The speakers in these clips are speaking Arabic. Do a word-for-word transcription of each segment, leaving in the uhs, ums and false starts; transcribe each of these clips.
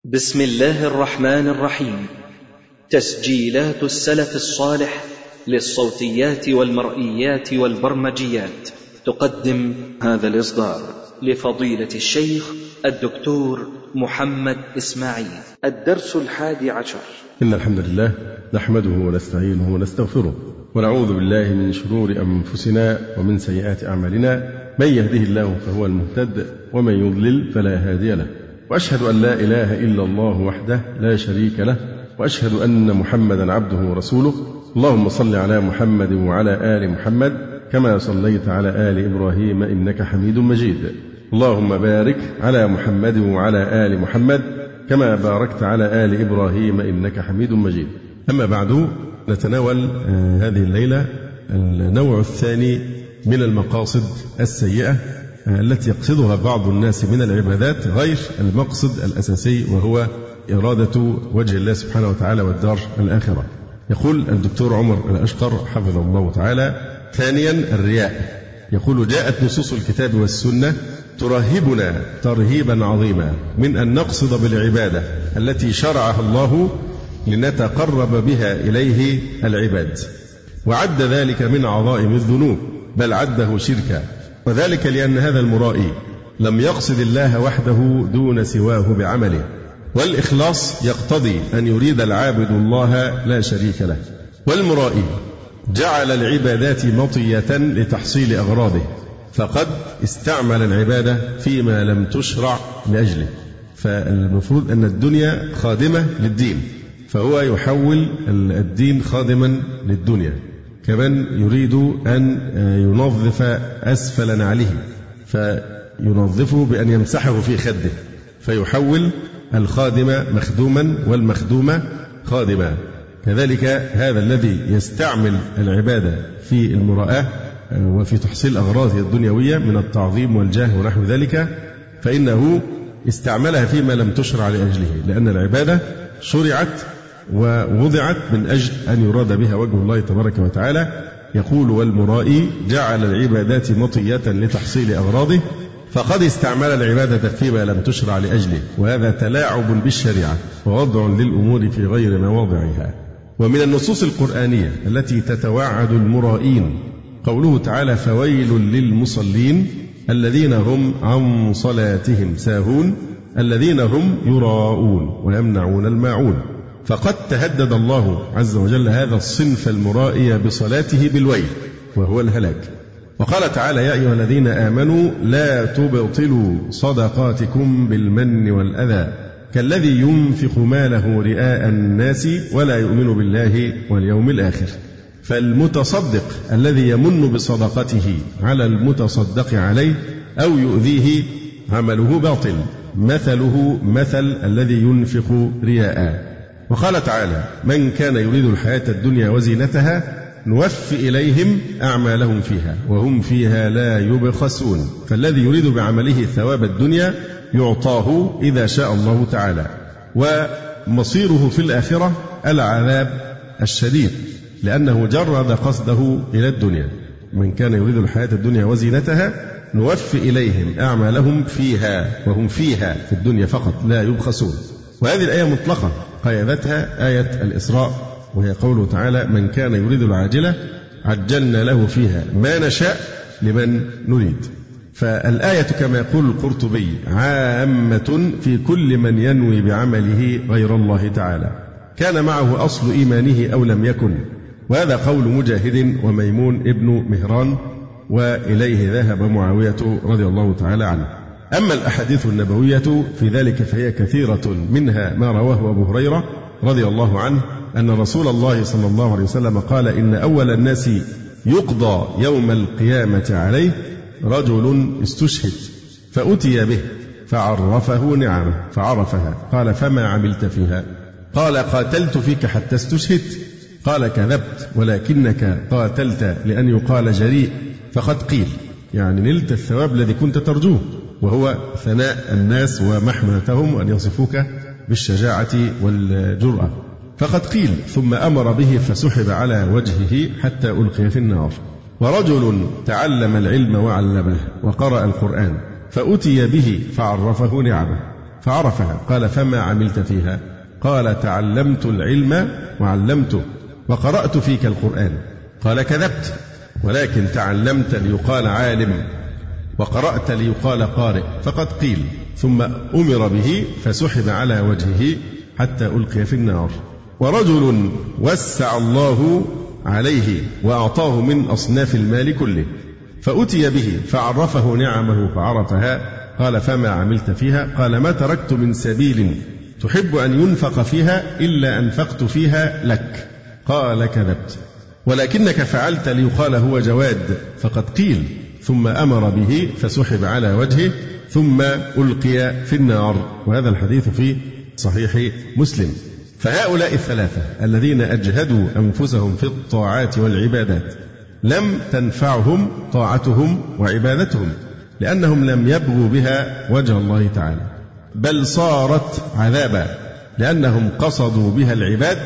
بسم الله الرحمن الرحيم. تسجيلات السلف الصالح للصوتيات والمرئيات والبرمجيات تقدم هذا الإصدار لفضيلة الشيخ الدكتور محمد إسماعيل. الدرس الحادي عشر. إن الحمد لله نحمده ونستعينه ونستغفره ونعوذ بالله من شرور أنفسنا ومن سيئات أعمالنا، من يهده الله فهو المهتد ومن يضلل فلا هادي له، وأشهد أن لا إله إلا الله وحده لا شريك له، وأشهد أن محمدا عبده ورسوله. اللهم صل على محمد وعلى آل محمد كما صليت على آل إبراهيم إنك حميد مجيد. اللهم بارك على محمد وعلى آل محمد كما باركت على آل إبراهيم إنك حميد مجيد. أما بعد، نتناول هذه الليلة النوع الثاني من المقاصد السيئة التي يقصدها بعض الناس من العبادات غير المقصد الأساسي، وهو إرادة وجه الله سبحانه وتعالى والدار الآخرة. يقول الدكتور عمر الأشقر حفظه الله تعالى: ثانيا الرياء. يقول: جاءت نصوص الكتاب والسنة ترهبنا ترهيبا عظيما من أن نقصد بالعبادة التي شرعها الله لنتقرب بها إليه العباد، وعد ذلك من عظائم الذنوب، بل عده شركا، وذلك لأن هذا المرائي لم يقصد الله وحده دون سواه بعمله، والإخلاص يقتضي أن يريد العابد الله لا شريك له. والمرائي جعل العبادات مطية لتحصيل أغراضه، فقد استعمل العبادة فيما لم تشرع لأجله. فالمفروض أن الدنيا خادمة للدين، فهو يحول الدين خادما للدنيا، كمن يريد أن ينظف أسفل نعله فينظفه بأن يمسحه في خده، فيحول الخادم مخدوما والمخدومة خادما. كذلك هذا الذي يستعمل العبادة في المراءة وفي تحصيل أغراضه الدنيوية من التعظيم والجاه ونحو ذلك، فإنه استعملها فيما لم تشرع لأجله، لأن العبادة شرعت ووضعت من أجل أن يراد بها وجه الله تبارك وتعالى. يقول: والمرائي جعل العبادات مطية لتحصيل أغراضه، فقد استعمل العبادة فيما لم تشرع لأجله، وهذا تلاعب بالشريعة ووضع للأمور في غير مواضعها. ومن النصوص القرآنية التي تتوعد المرائين قوله تعالى: فويل للمصلين الذين هم عن صلاتهم ساهون الذين هم يراءون ويمنعون الماعون. فقد تهدد الله عز وجل هذا الصنف المرائي بصلاته بالويل، وهو الهلاك. وقال تعالى: يا أيها الذين آمنوا لا تبطلوا صدقاتكم بالمن والأذى كالذي ينفق ماله رئاء الناس ولا يؤمن بالله واليوم الآخر. فالمتصدق الذي يمن بصدقته على المتصدق عليه أو يؤذيه عمله باطل، مثله مثل الذي ينفق رياء. وقال تعالى: من كان يريد الحياة الدنيا وزينتها نوفي إليهم أعمالهم فيها وهم فيها لا يبخسون. فالذي يريد بعمله ثواب الدنيا يعطاه إذا شاء الله تعالى، ومصيره في الآخرة العذاب الشديد، لأنه جرد قصده إلى الدنيا. من كان يريد الحياة الدنيا وزينتها نوفي إليهم أعمالهم فيها وهم فيها في الدنيا فقط لا يبخسون. وهذه الآية مطلقة قيدتها آية الإسراء، وهي قوله تعالى: من كان يريد العاجلة عجلنا له فيها ما نشاء لمن نريد. فالآية كما يقول القرطبي عامة في كل من ينوي بعمله غير الله تعالى، كان معه أصل إيمانه أو لم يكن. وهذا قول مجاهد وميمون ابن مهران، وإليه ذهب معاوية رضي الله تعالى عنه. أما الأحاديث النبوية في ذلك فهي كثيرة، منها ما رواه أبو هريرة رضي الله عنه أن رسول الله صلى الله عليه وسلم قال: إن أول الناس يقضى يوم القيامة عليه رجل استشهد فأتي به فعرفه نعمه فعرفها، قال: فما عملت فيها؟ قال: قاتلت فيك حتى استشهدت. قال: كذبت، ولكنك قاتلت لأن يقال جريء فقد قيل، يعني نلت الثواب الذي كنت ترجوه، وهو ثناء الناس ومحمدتهم وأن يصفوك بالشجاعة والجرأة، فقد قيل. ثم أمر به فسحب على وجهه حتى ألقي في النار. ورجل تعلم العلم وعلمه وقرأ القرآن فأتي به فعرفه نعمه فعرفها. قال: فما عملت فيها؟ قال: تعلمت العلم وعلمته وقرأت فيك القرآن. قال: كذبت، ولكن تعلمت ليقال عالم وقرأت ليقال قارئ، فقد قيل. ثم أمر به فسحب على وجهه حتى ألقي في النار. ورجل وسع الله عليه وأعطاه من أصناف المال كله، فأتي به فعرفه نعمه فعرفها. قال: فما عملت فيها؟ قال: ما تركت من سبيل تحب أن ينفق فيها إلا أنفقت فيها لك. قال: كذبت، ولكنك فعلت ليقال هو جواد، فقد قيل. ثم أمر به فسحب على وجهه ثم ألقي في النار. وهذا الحديث في صحيح مسلم. فهؤلاء الثلاثة الذين أجهدوا أنفسهم في الطاعات والعبادات لم تنفعهم طاعتهم وعبادتهم، لأنهم لم يبغوا بها وجه الله تعالى، بل صارت عذابا، لأنهم قصدوا بها العباد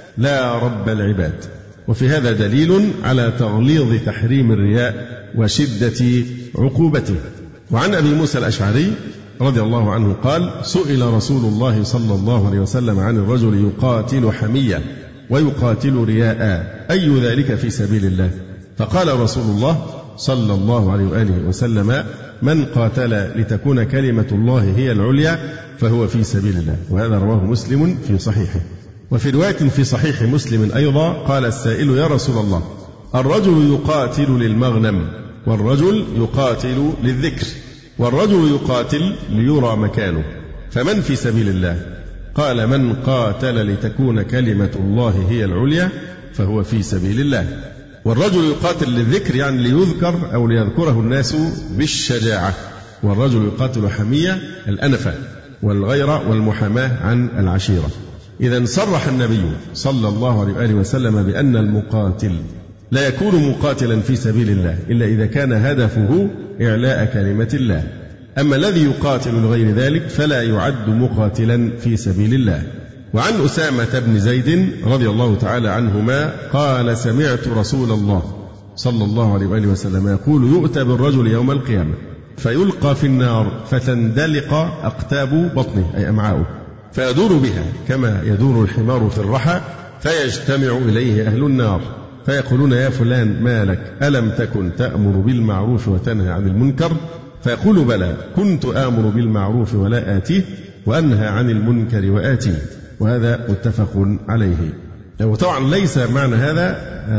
لا رب العباد. وفي هذا دليل على تغليظ تحريم الرياء وشدة عقوبته. وعن أبي موسى الأشعري رضي الله عنه قال: سئل رسول الله صلى الله عليه وسلم عن الرجل يقاتل حمية ويقاتل رياء، أي ذلك في سبيل الله؟ فقال رسول الله صلى الله عليه وآله وسلم: من قاتل لتكون كلمة الله هي العليا فهو في سبيل الله. وهذا رواه مسلم في صحيحه. وفي رواية في صحيح مسلم أيضا قال السائل: يا رسول الله، الرجل يقاتل للمغنم، والرجل يقاتل للذكر، والرجل يقاتل ليرى مكانه، فمن في سبيل الله؟ قال: من قاتل لتكون كلمة الله هي العليا فهو في سبيل الله. والرجل يقاتل للذكر يعني ليذكر أو ليذكره الناس بالشجاعة، والرجل يقاتل حمية الأنفة والغيرة والمحاماة عن العشيرة. إذا صرح النبي صلى الله عليه وآله وسلم بأن المقاتل لا يكون مقاتلا في سبيل الله إلا إذا كان هدفه إعلاء كلمة الله، أما الذي يقاتل لغير ذلك فلا يعد مقاتلا في سبيل الله. وعن أسامة بن زيد رضي الله تعالى عنهما قال: سمعت رسول الله صلى الله عليه وآله وسلم يقول: يؤتى بالرجل يوم القيامة فيلقى في النار فتندلق أقتاب بطنه أي أمعاؤه، فيدور بها كما يدور الحمار في الرحى، فيجتمع إليه أهل النار فيقولون: يا فلان ما لك؟ ألم تكن تأمر بالمعروف وتنهى عن المنكر؟ فيقول: بلى، كنت آمر بالمعروف ولا آتيه، وأنهى عن المنكر وآتيه. وهذا متفق عليه. وطبعا ليس معنى هذا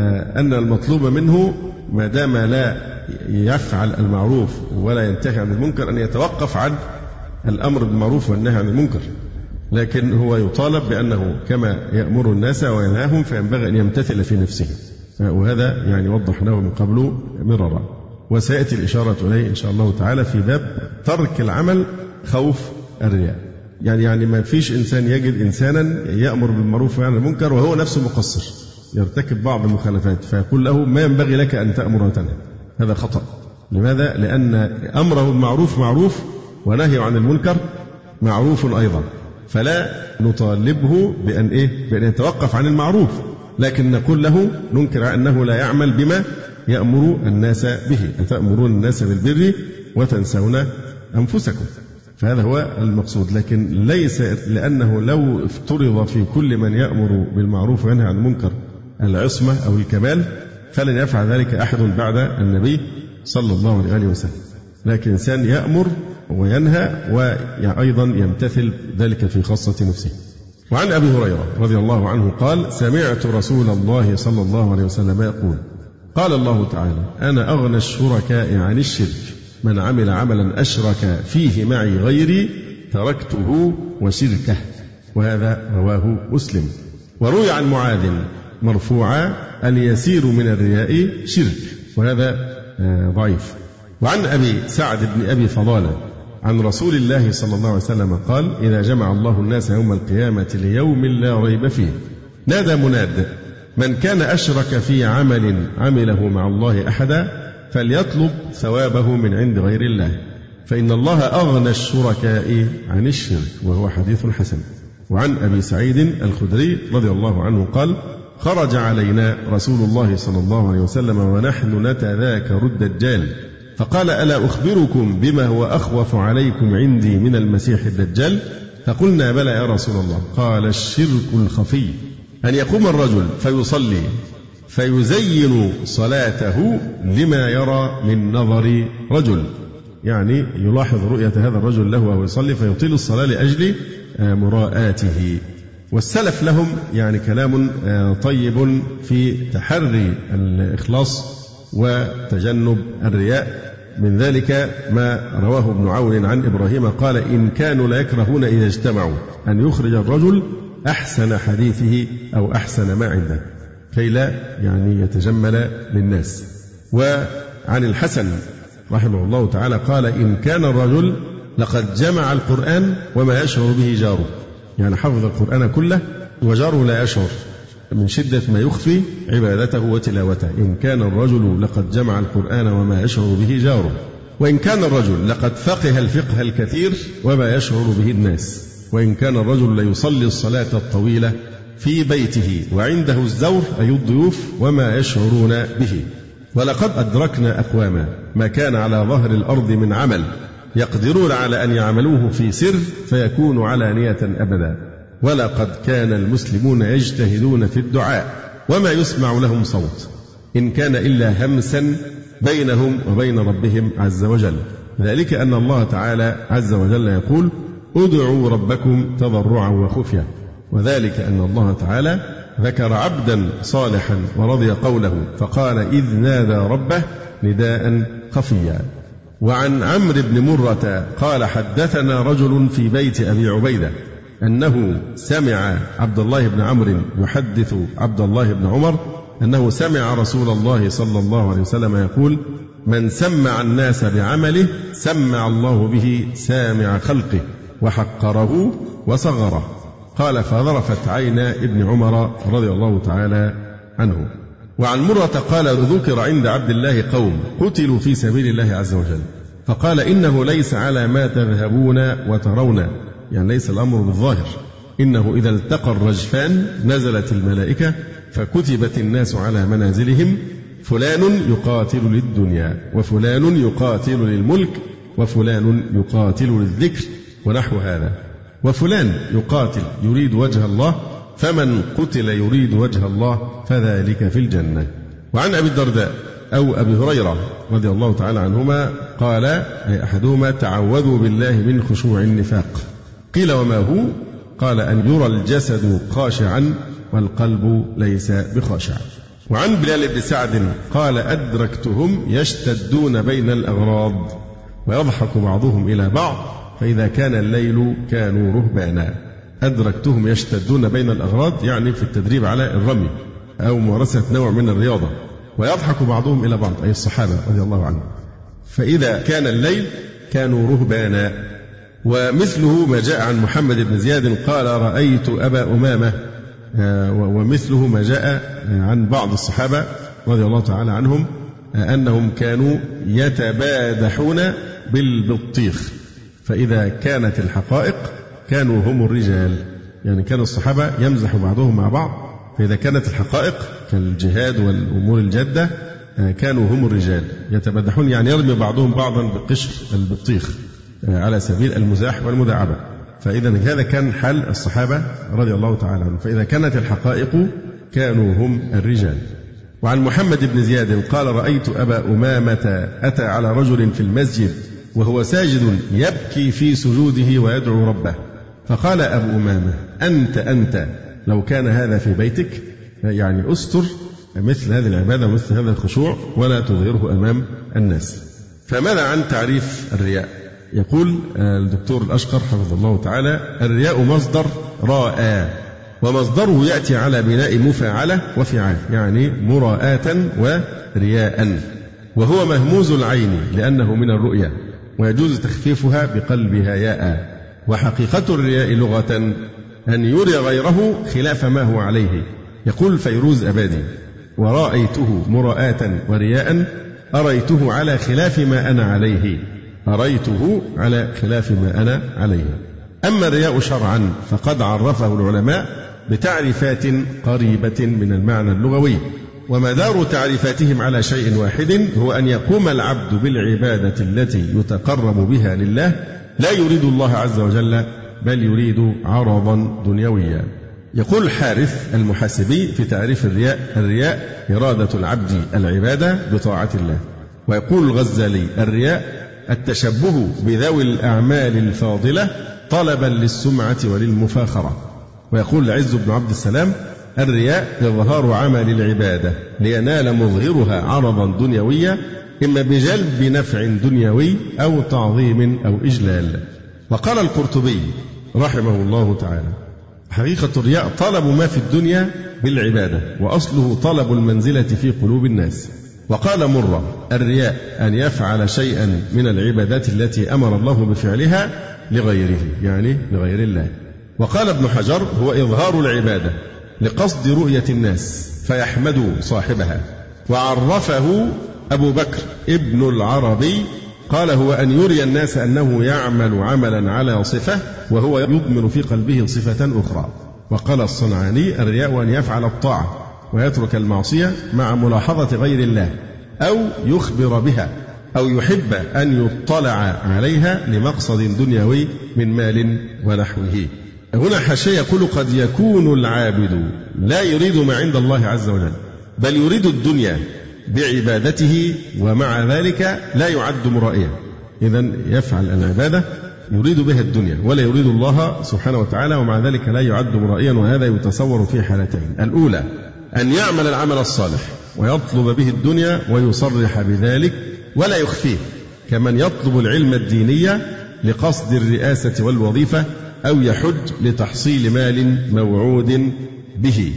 أن المطلوب منه ما دام لا يفعل المعروف ولا ينتهي عن المنكر أن يتوقف عن الأمر بالمعروف والنهي عن المنكر، لكن هو يطالب بأنه كما يأمر الناس وينهاهم فينبغي أن يمتثل في نفسه، وهذا يعني وضحناه من قبل مرارا، وسيأتي الإشارة إليه إن شاء الله تعالى في باب ترك العمل خوف الرياء. يعني يعني ما فيش إنسان يجد إنسانا يأمر بالمعروف وينهى عن المنكر وهو نفسه مقصر يرتكب بعض المخالفات فيقول له: ما ينبغي لك أن تأمر وتنهى. هذا خطأ. لماذا؟ لأن أمره بالمعروف معروف ونهيه عن المنكر معروف أيضا، فلا نطالبه بأن إيه؟ بأن يتوقف عن المعروف، لكن نقول له ننكر أنه لا يعمل بما يأمر الناس به. أتأمرون الناس بالبر وتنسون أنفسكم. فهذا هو المقصود، لكن ليس لأنه لو افترض في كل من يأمر بالمعروف وينهى عن المنكر العصمة أو الكمال فلن يفعل ذلك أحد بعد النبي صلى الله عليه وسلم، لكن إنسان يأمر وينهى وأيضا يمتثل ذلك في خاصة نفسه. وعن أبي هريرة رضي الله عنه قال: سمعت رسول الله صلى الله عليه وسلم يقول: قال الله تعالى: أنا أغنى الشركاء عن الشرك، من عمل عملا أشرك فيه معي غيري تركته وشركه. وهذا رواه مسلم. وروي عن معاذ مرفوعا: اليسير من الرياء شرك، وهذا ضعيف. وعن أبي سعد بن أبي فضالة عن رسول الله صلى الله عليه وسلم قال: إذا جمع الله الناس يوم القيامة ليوم لا ريب فيه نادى مناد: من كان أشرك في عمل عمله مع الله أحدا فليطلب ثوابه من عند غير الله، فإن الله أغنى الشركاء عن الشرك. وهو حديث حسن. وعن أبي سعيد الخدري رضي الله عنه قال: خرج علينا رسول الله صلى الله عليه وسلم ونحن نتذاكر الدجال، فقال: ألا أخبركم بما هو أخوف عليكم عندي من المسيح الدجال؟ فقلنا بلى يا رسول الله. قال الشرك الخفي أن يقوم الرجل فيصلي فيزين صلاته لما يرى من نظر رجل، يعني يلاحظ رؤية هذا الرجل له وهو يصلي فيطيل الصلاة لأجل مراءاته. والسلف لهم يعني كلام طيب في تحري الإخلاص وتجنب الرياء. من ذلك ما رواه ابن عون عن إبراهيم قال إن كانوا لا يكرهون إذا اجتمعوا أن يخرج الرجل أحسن حديثه أو أحسن ما عنده كي لا يعني يتجمل للناس. وعن الحسن رحمه الله تعالى قال إن كان الرجل لقد جمع القرآن وما يشعر به جاره، يعني حفظ القرآن كله وجاره لا يشعر من شدة ما يخفي عبادته وتلاوته. إن كان الرجل لقد جمع القرآن وما يشعر به جاره، وإن كان الرجل لقد فقه الفقه الكثير وما يشعر به الناس، وإن كان الرجل ليصلي الصلاة الطويلة في بيته وعنده الزور أي الضيوف وما يشعرون به. ولقد أدركنا أقواما ما كان على ظهر الأرض من عمل يقدرون على أن يعملوه في سر فيكون علانية أبدا، ولقد كان المسلمون يجتهدون في الدعاء وما يسمع لهم صوت إن كان إلا همسا بينهم وبين ربهم عز وجل. ذلك أن الله تعالى عز وجل يقول ادعوا ربكم تضرعا وخفيا، وذلك أن الله تعالى ذكر عبدا صالحا ورضي قوله فقال إذ نادى ربه نداء خفيا. وعن عمرو بن مرة قال حدثنا رجل في بيت أبي عبيدة أنه سمع عبد الله بن عمرو يحدث عبد الله بن عمر أنه سمع رسول الله صلى الله عليه وسلم يقول من سمع الناس بعمله سمع الله به سامع خلقه وحقره وصغره. قال فظرفت عينا ابن عمر رضي الله تعالى عنه. وعن مرة قال ذكر عند عبد الله قوم قتلوا في سبيل الله عز وجل فقال إنه ليس على ما تذهبون وترون، يعني ليس الأمر بالظاهر، إنه إذا التقى الرجفان نزلت الملائكة فكتبت الناس على منازلهم فلان يقاتل للدنيا وفلان يقاتل للملك وفلان يقاتل للذكر ونحو هذا، وفلان يقاتل يريد وجه الله فمن قتل يريد وجه الله فذلك في الجنة. وعن أبي الدرداء أو أبي هريرة رضي الله تعالى عنهما قال أي أحدهما تعوذوا بالله من خشوع النفاق. قيل وما هو؟ قال أن يرى الجسد خاشعا والقلب ليس بخاشع. وعن بلال بن سعد قال أدركتهم يشتدون بين الأغراض ويضحك بعضهم إلى بعض فإذا كان الليل كانوا رهبانا. أدركتهم يشتدون بين الأغراض يعني في التدريب على الرمي أو ممارسة نوع من الرياضة، ويضحك بعضهم إلى بعض أي الصحابة رضي الله عنهم، فإذا كان الليل كانوا رهبانا. ومثله ما جاء عن محمد بن زياد قال رأيت أبا أمامة، ومثله ما جاء عن بعض الصحابة رضي الله تعالى عنهم أنهم كانوا يتبادحون بالبطيخ، فإذا كانت الحقائق كانوا هم الرجال، يعني كان الصحابة يمزح بعضهم مع بعض، فإذا كانت الحقائق كالجهاد والأمور الجادة كانوا هم الرجال يتبادحون، يعني يرمي بعضهم بعضا بقشر البطيخ على سبيل المزاح والمداعبة. فإذا هذا كان حال الصحابة رضي الله تعالى عنهم، فإذا كانت الحقائق كانوا هم الرجال. وعن محمد بن زياد قال رأيت أبا أمامة أتى على رجل في المسجد وهو ساجد يبكي في سجوده ويدعو ربه، فقال أبو أمامة أنت أنت لو كان هذا في بيتك، يعني أستر مثل هذه العبادة ومثل هذا الخشوع ولا تظهره أمام الناس. فماذا عن تعريف الرياء؟ يقول الدكتور الأشقر حفظه الله تعالى الرياء مصدر راء، ومصدره يأتي على بناء مفاعلة وفعال، يعني مراءة ورياء، وهو مهموز العين لأنه من الرؤية ويجوز تخفيفها بقلبها ياء. وحقيقة الرياء لغة أن يري غيره خلاف ما هو عليه. يقول فيروز أبادي ورأيته مراءة ورياء أريته على خلاف ما أنا عليه، أريته على خلاف ما أنا عليه. أما الرياء شرعا فقد عرفه العلماء بتعريفات قريبة من المعنى اللغوي، ومدار تعريفاتهم على شيء واحد هو أن يقوم العبد بالعبادة التي يتقرب بها لله لا يريد الله عز وجل بل يريد عرضا دنيويا. يقول الحارث المحاسبي في تعريف الرياء: الرياء إرادة العبد العبادة بطاعة الله. ويقول الغزالي: الرياء التشبه بذوي الأعمال الفاضلة طلبا للسمعة وللمفاخرة. ويقول العز بن عبد السلام: الرياء إظهار عمل العبادة لينال مظهرها عرضا دنيويا، إما بجلب نفع دنيوي أو تعظيم أو إجلال. وقال القرطبي رحمه الله تعالى: حقيقة الرياء طلب ما في الدنيا بالعبادة، وأصله طلب المنزلة في قلوب الناس. وقال مرة: الرياء أن يفعل شيئا من العبادات التي أمر الله بفعلها لغيره، يعني لغير الله. وقال ابن حجر: هو إظهار العبادة لقصد رؤية الناس فيحمد صاحبها. وعرفه أبو بكر ابن العربي قال: هو أن يري الناس أنه يعمل عملا على صفة وهو يضمن في قلبه صفة أخرى. وقال الصنعاني: الرياء أن يفعل الطاعة ويترك المعصية مع ملاحظة غير الله، أو يخبر بها، أو يحب أن يطلع عليها لمقصد دنيوي من مال ونحوه. هنا حاشية يقول: قد يكون العابد لا يريد ما عند الله عز وجل، بل يريد الدنيا بعبادته، ومع ذلك لا يعد مرائيا. إذن يفعل العبادة يريد بها الدنيا ولا يريد الله سبحانه وتعالى، ومع ذلك لا يعد مرائيا. وهذا يتصور في حالتين: الأولى أن يعمل العمل الصالح ويطلب به الدنيا ويصرح بذلك ولا يخفيه، كمن يطلب العلم الديني لقصد الرئاسة والوظيفة، أو يحج لتحصيل مال موعود به.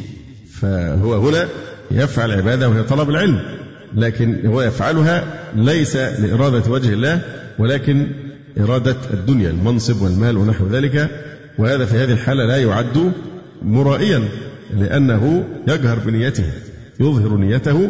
فهو هنا يفعل عبادة وهي طلب العلم، لكن هو يفعلها ليس لإرادة وجه الله، ولكن إرادة الدنيا، المنصب والمال ونحو ذلك. وهذا في هذه الحالة لا يعد مرائيا، لأنه يجهر بنيته، يظهر نيته،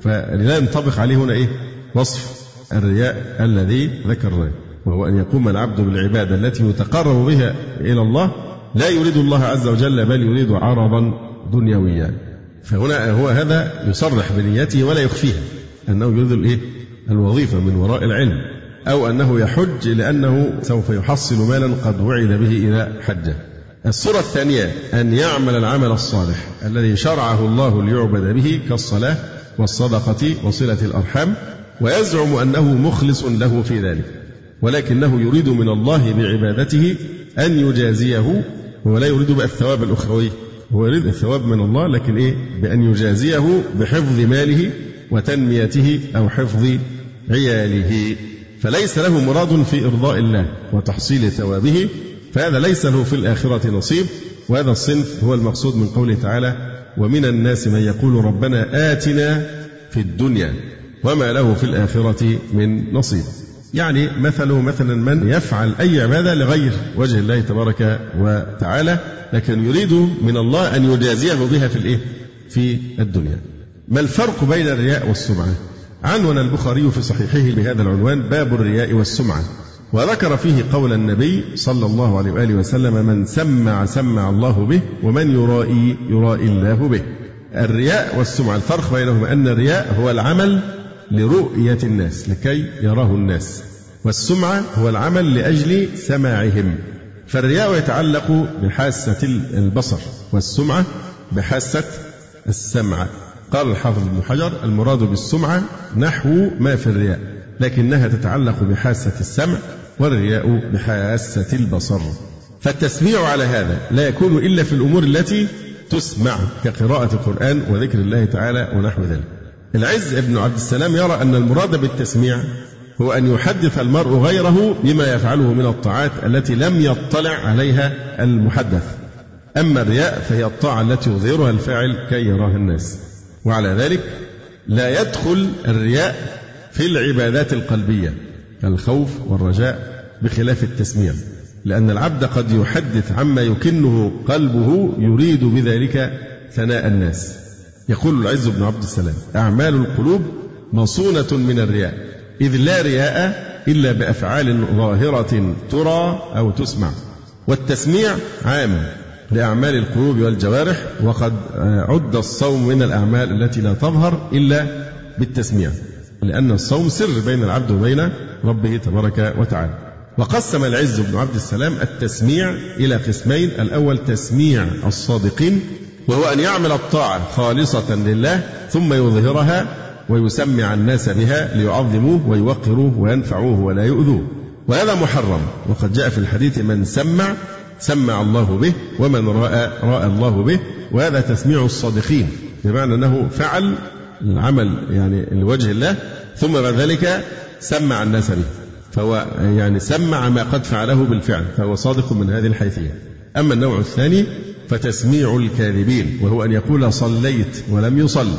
فلا ينطبق عليه هنا إيه؟ وصف الرياء الذي ذكرناه، وهو أن يقوم العبد بالعبادة التي يتقرب بها إلى الله لا يريد الله عز وجل، بل يريد عرضا دنيويا. فهنا هو هذا يصرح بنيته ولا يخفيها، أنه يريد الإيه؟ الوظيفة من وراء العلم، أو أنه يحج لأنه سوف يحصل مالا قد وعد به إلى حجه. الصورة الثانية أن يعمل العمل الصالح الذي شرعه الله ليعبد به، كالصلاة والصدقة وصلة الأرحام، ويزعم أنه مخلص له في ذلك، ولكنه يريد من الله بعبادته أن يجازيه، ولا يريد بقى الثواب الأخروي، هو يريد الثواب من الله، لكن إيه؟ بأن يجازيه بحفظ ماله وتنميته أو حفظ عياله. فليس له مراد في إرضاء الله وتحصيل ثوابه، فهذا ليس له في الآخرة نصيب. وهذا الصنف هو المقصود من قوله تعالى: ومن الناس من يقول ربنا آتنا في الدنيا وما له في الآخرة من نصيب. يعني مثله مثلا من يفعل أي عبادة لغير وجه الله تبارك وتعالى، لكن يريد من الله أن يجازيه بها في الإيه؟ في الدنيا. ما الفرق بين الرياء والسمعة؟ عنون البخاري في صحيحه بهذا العنوان: باب الرياء والسمعة، وذكر فيه قول النبي صلى الله عليه وآله وسلم: من سمع سمع الله به، ومن يرائي يرائي الله به. الرياء والسمعة الفرق بينهما أن الرياء هو العمل لرؤية الناس لكي يراه الناس، والسمعة هو العمل لأجل سماعهم. فالرياء يتعلق بحاسة البصر، والسمعة بحاسة السمع. قال الحافظ ابن حجر: المراد بالسمعة نحو ما في الرياء، لكنها تتعلق بحاسة السمع، والرياء بحاسة البصر. فالتسميع على هذا لا يكون إلا في الأمور التي تسمع، كقراءة القرآن وذكر الله تعالى ونحو ذلك. العز بن عبد السلام يرى أن المراد بالتسميع هو أن يحدث المرء غيره بما يفعله من الطاعات التي لم يطلع عليها المحدث. أما الرياء فهي الطاعة التي يظهرها الفاعل كي يراها الناس. وعلى ذلك لا يدخل الرياء في العبادات القلبية كالخوف والرجاء بخلاف التسميع، لأن العبد قد يحدث عما يكنه قلبه يريد بذلك ثناء الناس. يقول العز بن عبد السلام: أعمال القلوب مصونة من الرياء، إذ لا رياء إلا بأفعال ظاهرة ترى أو تسمع. والتسميع عام لأعمال القلوب والجوارح، وقد عد الصوم من الأعمال التي لا تظهر إلا بالتسميع، لأن الصوم سر بين العبد وبين ربه تبارك وتعالى. وقسم العز بن عبد السلام التسميع إلى قسمين: الأول تسميع الصادقين، وهو أن يعمل الطاعة خالصة لله ثم يظهرها ويسمع الناس بها ليعظموه ويوقروه وينفعوه ولا يؤذوه، وهذا محرم. وقد جاء في الحديث: من سمع سمع الله به، ومن رأى رأى الله به. وهذا تسميع الصادقين، بمعنى أنه فعل العمل يعني لوجه الله ثم بعد ذلك سمع الناس به، فهو يعني سمع ما قد فعله بالفعل، فهو صادق من هذه الحيثية. أما النوع الثاني فتسميع الكاذبين، وهو أن يقول صليت ولم يصل،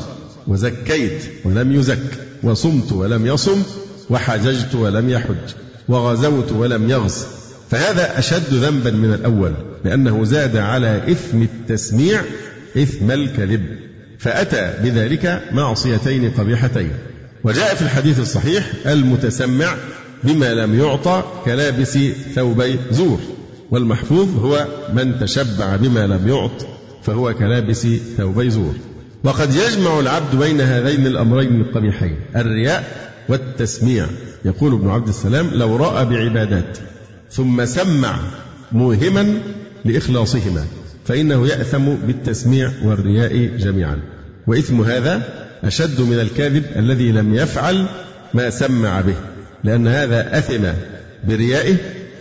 وزكيت ولم يزك، وصمت ولم يصم، وحججت ولم يحج، وغزوت ولم يغز، فهذا أشد ذنبا من الأول، لأنه زاد على إثم التسميع إثم الكذب، فأتى بذلك معصيتين قبيحتين. وجاء في الحديث الصحيح: المتسمع بما لم يعطى كلابس ثوبي زور، والمحفوظ هو من تشبع بما لم يعط فهو كلابس ثوبي زور. وقد يجمع العبد بين هذين الأمرين القبيحين، الرياء والتسميع. يقول ابن عبد السلام: لو رأى بعبادات ثم سمع موهما لإخلاصهما فإنه يأثم بالتسميع والرياء جميعا. وإثم هذا أشد من الكاذب الذي لم يفعل ما سمع به، لأن هذا أثم بريائه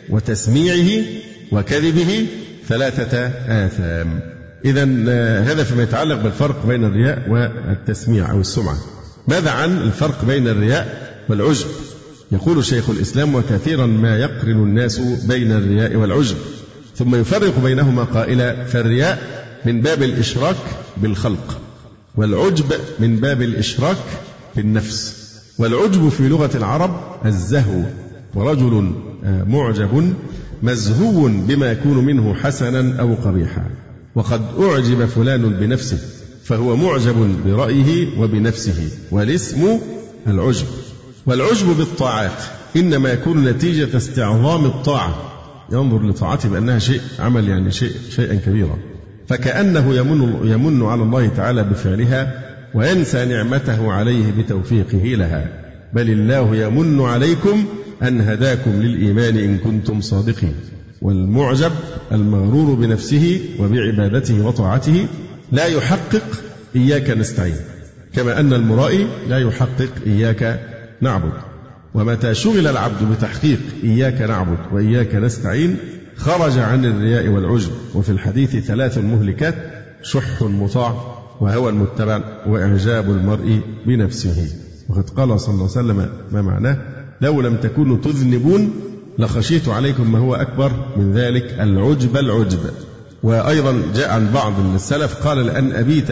وتسميعه وكذبه ثلاثة آثام. إذن هذا فيما يتعلق بالفرق بين الرياء والتسميع أو السمعة. ماذا عن الفرق بين الرياء والعجب؟ يقول شيخ الإسلام: وكثيرا ما يقرن الناس بين الرياء والعجب، ثم يفرق بينهما قائلا: فالرياء من باب الإشراك بالخلق، والعجب من باب الإشراك بالنفس. والعجب في لغة العرب الزهو، ورجل معجب مزهو بما يكون منه حسنا أو قبيحا. وقد أعجب فلان بنفسه فهو معجب برأيه وبنفسه، والاسم العجب. والعجب بالطاعات إنما يكون نتيجة استعظام الطاعة، ينظر لطاعته بأنها شيء عمل يعني شيء شيئا كبيرا، فكأنه يمن يمن على الله تعالى بفعلها وينسى نعمته عليه بتوفيقه لها. بل الله يمن عليكم أن هداكم للإيمان إن كنتم صادقين. والمعجب المغرور بنفسه وبعبادته وطاعته لا يحقق إياك نستعين، كما أن المرائي لا يحقق إياك نعبد. ومتى شغل العبد بتحقيق إياك نعبد وإياك نستعين خرج عن الرياء والعجب. وفي الحديث ثلاث مهلكات: شح مطاع، وهوى المتبع، وإعجاب المرء بنفسه. وقد قال صلى الله عليه وسلم ما معناه: لو لم تكونوا تذنبون لخشيت عليكم ما هو أكبر من ذلك، العجب العجب. وأيضا جاء عن بعض السلف قال: لأن أبيت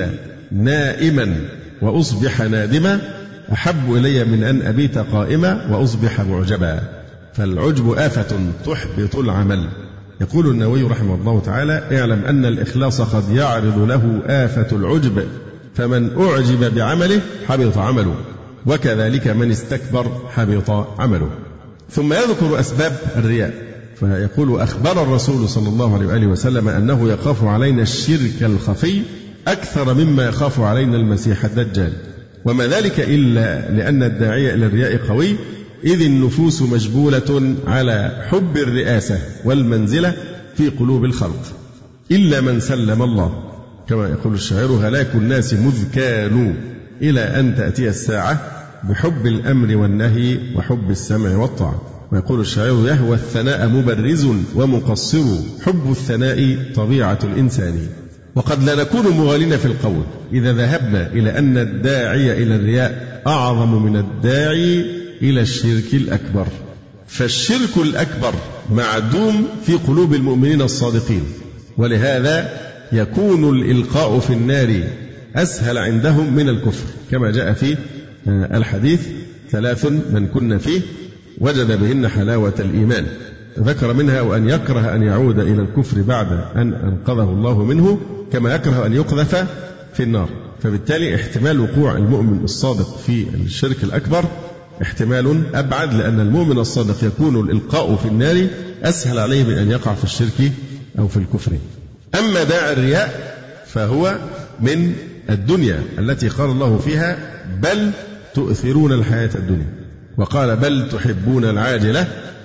نائما وأصبح نادما أحب إلي من أن أبيت قائما وأصبح معجبا. فالعجب آفة تحبط العمل. يقول النووي رحمه الله تعالى: اعلم أن الإخلاص قد يعرض له آفة العجب، فمن أعجب بعمله حبط عمله، وكذلك من استكبر حبط عمله. ثم يذكر أسباب الرياء، فيقول: أخبر الرسول صلى الله عليه وآله وسلم أنه يخاف علينا الشرك الخفي أكثر مما يخاف علينا المسيح الدجال، وما ذلك إلا لأن الداعي إلى الرياء قوي، إذ النفوس مجبولة على حب الرئاسة والمنزلة في قلوب الخلق، إلا من سلم الله، كما يقول الشاعر: هلاك الناس مذ كانوا إلى أن تأتي الساعة بحب الأمر والنهي وحب السمع والطاعة. ويقول الشاعر: يهوى الثناء مبرز ومقصر، حب الثناء طبيعة الإنسان. وقد لا نكون مغالين في القول إذا ذهبنا إلى أن الداعي إلى الرياء أعظم من الداعي إلى الشرك الأكبر، فالشرك الأكبر معدوم في قلوب المؤمنين الصادقين، ولهذا يكون الإلقاء في النار أسهل عندهم من الكفر، كما جاء في الحديث: ثلاث من كن فيه وجد بهن حلاوة الإيمان، ذكر منها: وأن يكره أن يعود إلى الكفر بعد أن أنقذه الله منه، كما يكره أن يقذف في النار. فبالتالي احتمال وقوع المؤمن الصادق في الشرك الأكبر احتمال أبعد، لأن المؤمن الصادق يكون الإلقاء في النار أسهل عليه من أن يقع في الشرك أو في الكفر. أما داعي الرياء فهو من الدنيا التي قال الله فيها: بل تؤثرون الحياة الدنيا، وقال: بل تحبون العاجلة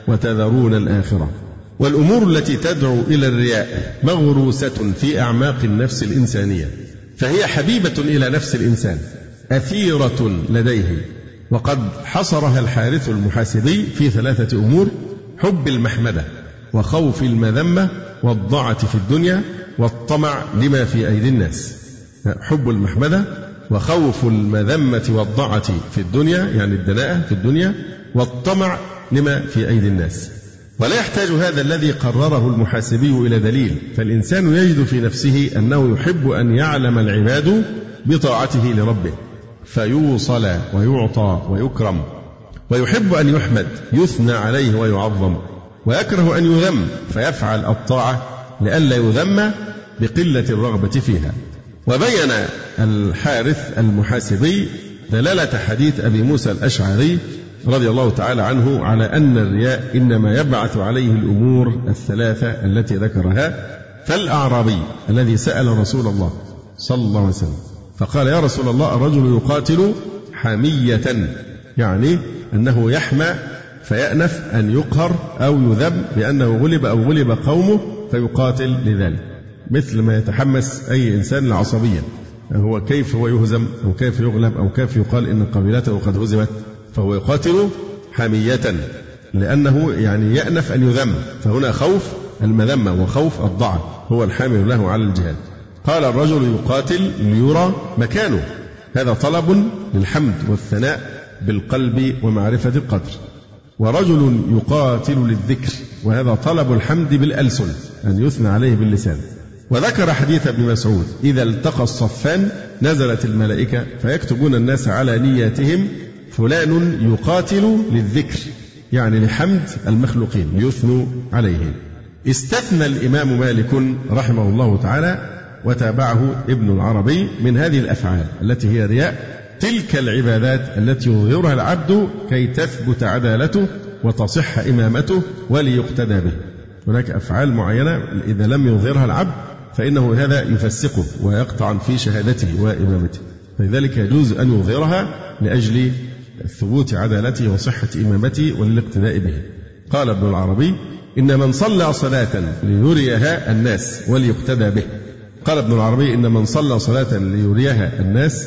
وتذرون الآخرة. والأمور التي تدعو إلى الرياء مغروسة في أعماق النفس الإنسانية، فهي حبيبة إلى نفس الإنسان أثيرة لديه. وقد حصرها الحارث المحاسبي في ثلاثة أمور: حب المحمدة، وخوف المذمة، والضعة في الدنيا، والطمع لما في أيدي الناس. حب المحمدة وخوف المذمة والضعة في الدنيا، يعني الدناءة في الدنيا، والطمع لما في أيدي الناس. ولا يحتاج هذا الذي قرره المحاسبي إلى دليل، فالإنسان يجد في نفسه أنه يحب أن يعلم العباد بطاعته لربه فيوصل ويعطى ويكرم، ويحب أن يحمد يثنى عليه ويعظم، ويكره أن يذم فيفعل الطاعة لئلا يذم بقلة الرغبة فيها. وبين الحارث المحاسبي دلالة حديث أبي موسى الأشعري رضي الله تعالى عنه على أن الرياء إنما يبعث عليه الأمور الثلاثة التي ذكرها. فالأعرابي الذي سأل رسول الله صلى الله عليه وسلم فقال: يا رسول الله، الرجل يقاتل حمية، يعني أنه يحمى فيأنف أن يقهر أو يذم بأنه غلب أو غلب قومه فيقاتل لذلك، مثل ما يتحمس أي إنسان لعصبية، هو كيف هو يهزم أو كيف يغلب أو كيف يقال إن قبيلته قد هزمت، فهو يقاتل حمية لأنه يعني يأنف أن يذم. فهنا خوف المذمة وخوف الضعف هو الحامل له على الجهاد. قال: الرجل يقاتل ليرى مكانه، هذا طلب للحمد والثناء بالقلب ومعرفة القدر. ورجل يقاتل للذكر، وهذا طلب الحمد بالألسن، أن يثنى عليه باللسان. وذكر حديث ابن مسعود: إذا التقى الصفان نزلت الملائكة فيكتبون الناس على نياتهم، فلان يقاتل للذكر، يعني لحمد المخلوقين يثنوا عليه. استثنى الإمام مالك رحمه الله تعالى وتابعه ابن العربي من هذه الأفعال التي هي رياء تلك العبادات التي يظهرها العبد كي تثبت عدالته وتصح إمامته وليقتدى به. هناك أفعال معينة إذا لم يظهرها العبد فإنه هذا يفسقه ويقطع في شهادته وإمامته، فلذلك يجوز أن يظهرها لأجل ثبوت عدالته وصحة إمامته وللاقتداء به. قال ابن العربي: إن من صلى صلاة ليريها الناس وليقتدى به. قال ابن العربي: إن من صلى صلاة ليريها الناس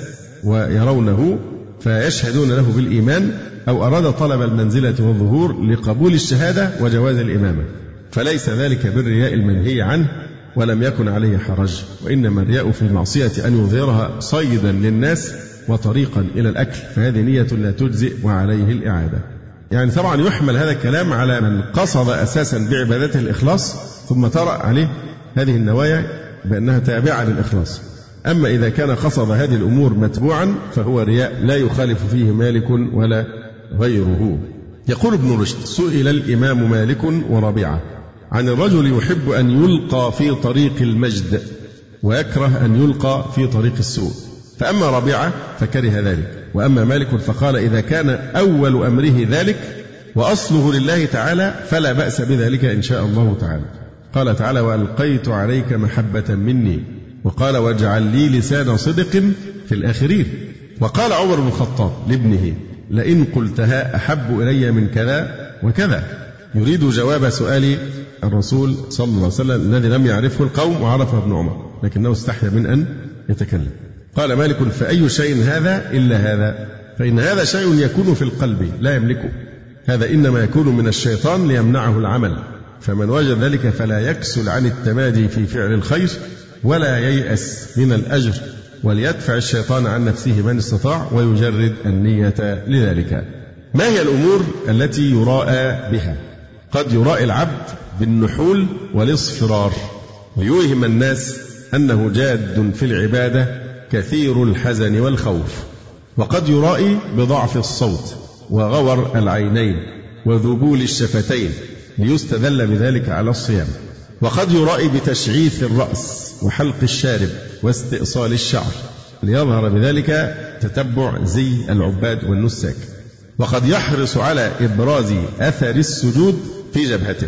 ويرونه فيشهدون له بالإيمان، أو أراد طلب المنزلة والظهور لقبول الشهادة وجواز الإمامة، فليس ذلك بالرياء المنهي عنه ولم يكن عليه حرج، وإنما الرياء في المعصية أن يظهرها صيدا للناس وطريقا إلى الأكل، فهذه نية لا تجزئ وعليه الإعادة. يعني طبعا يحمل هذا الكلام على من قصد أساسا بعبادته الإخلاص ثم طرأ عليه هذه النوايا بأنها تابعة للإخلاص. أما إذا كان قصد هذه الأمور متبوعا فهو رياء لا يخالف فيه مالك ولا غيره. يقول ابن رشد: سئل الإمام مالك وربيعة عن الرجل يحب أن يلقى في طريق المجد ويكره أن يلقى في طريق السوء، فأما ربيعة فكره ذلك، وأما مالك فقال: إذا كان أول أمره ذلك وأصله لله تعالى فلا بأس بذلك إن شاء الله تعالى. قال تعالى: وألقيت عليك محبة مني، وقال: واجعل لي لسان صدق في الآخرين. وقال عمر بن الخطاب لابنه: لئن قلتها أحب إلي من كذا وكذا، يريد جواب سؤال الرسول صلى الله عليه وسلم الذي لم يعرفه القوم وعرفه ابن عمر، لكنه استحيا من أن يتكلم. قال مالك: فأي شيء هذا إلا هذا؟ فإن هذا شيء يكون في القلب لا يملكه، هذا إنما يكون من الشيطان ليمنعه العمل، فمن وجد ذلك فلا يكسل عن التمادي في فعل الخير ولا ييأس من الأجر، وليدفع الشيطان عن نفسه من استطاع ويجرد النية لذلك. ما هي الأمور التي يراءى بها؟ قد يراءي العبد بالنحول والاصفرار ويوهم الناس أنه جاد في العبادة كثير الحزن والخوف، وقد يرائي بضعف الصوت وغور العينين وذبول الشفتين ليستدل بذلك على الصيام، وقد يرائي بتشعيث الرأس وحلق الشارب واستئصال الشعر ليظهر بذلك تتبع زي العباد والنساك، وقد يحرص على إبراز أثر السجود في جبهته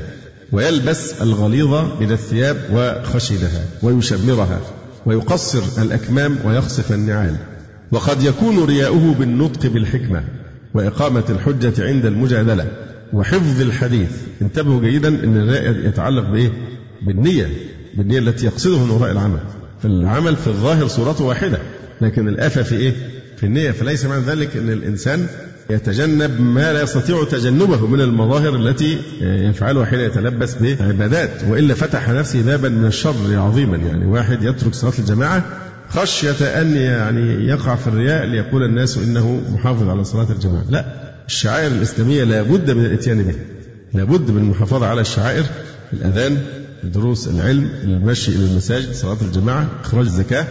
ويلبس الغليظ من الثياب وخشنها ويشمرها ويقصر الأكمام ويخصف النعال. وقد يكون رياؤه بالنطق بالحكمة وإقامة الحجة عند المجادلة وحفظ الحديث. انتبهوا جيدا أن الرياء يتعلق بإيه؟ بالنية، بالنية التي يقصده من وراء العمل. فالعمل في الظاهر صورته واحدة، لكن الآفة في إيه؟ في النية. فليس معنى ذلك أن الإنسان يتجنب ما لا يستطيع تجنبه من المظاهر التي يفعلها حين يتلبس بعبادات، وإلا فتح نفسه بابا من الشر عظيما. يعني واحد يترك صلاة الجماعة خشية أن يعني يقع في الرياء ليقول الناس إنه محافظ على صلاة الجماعة. لا، الشعائر الإسلامية لا بد من الإتيان به، لا بد من المحافظة على الشعائر، الأذان، دروس العلم، المشي إلى المساجد، صلاة الجماعة، إخراج الزكاة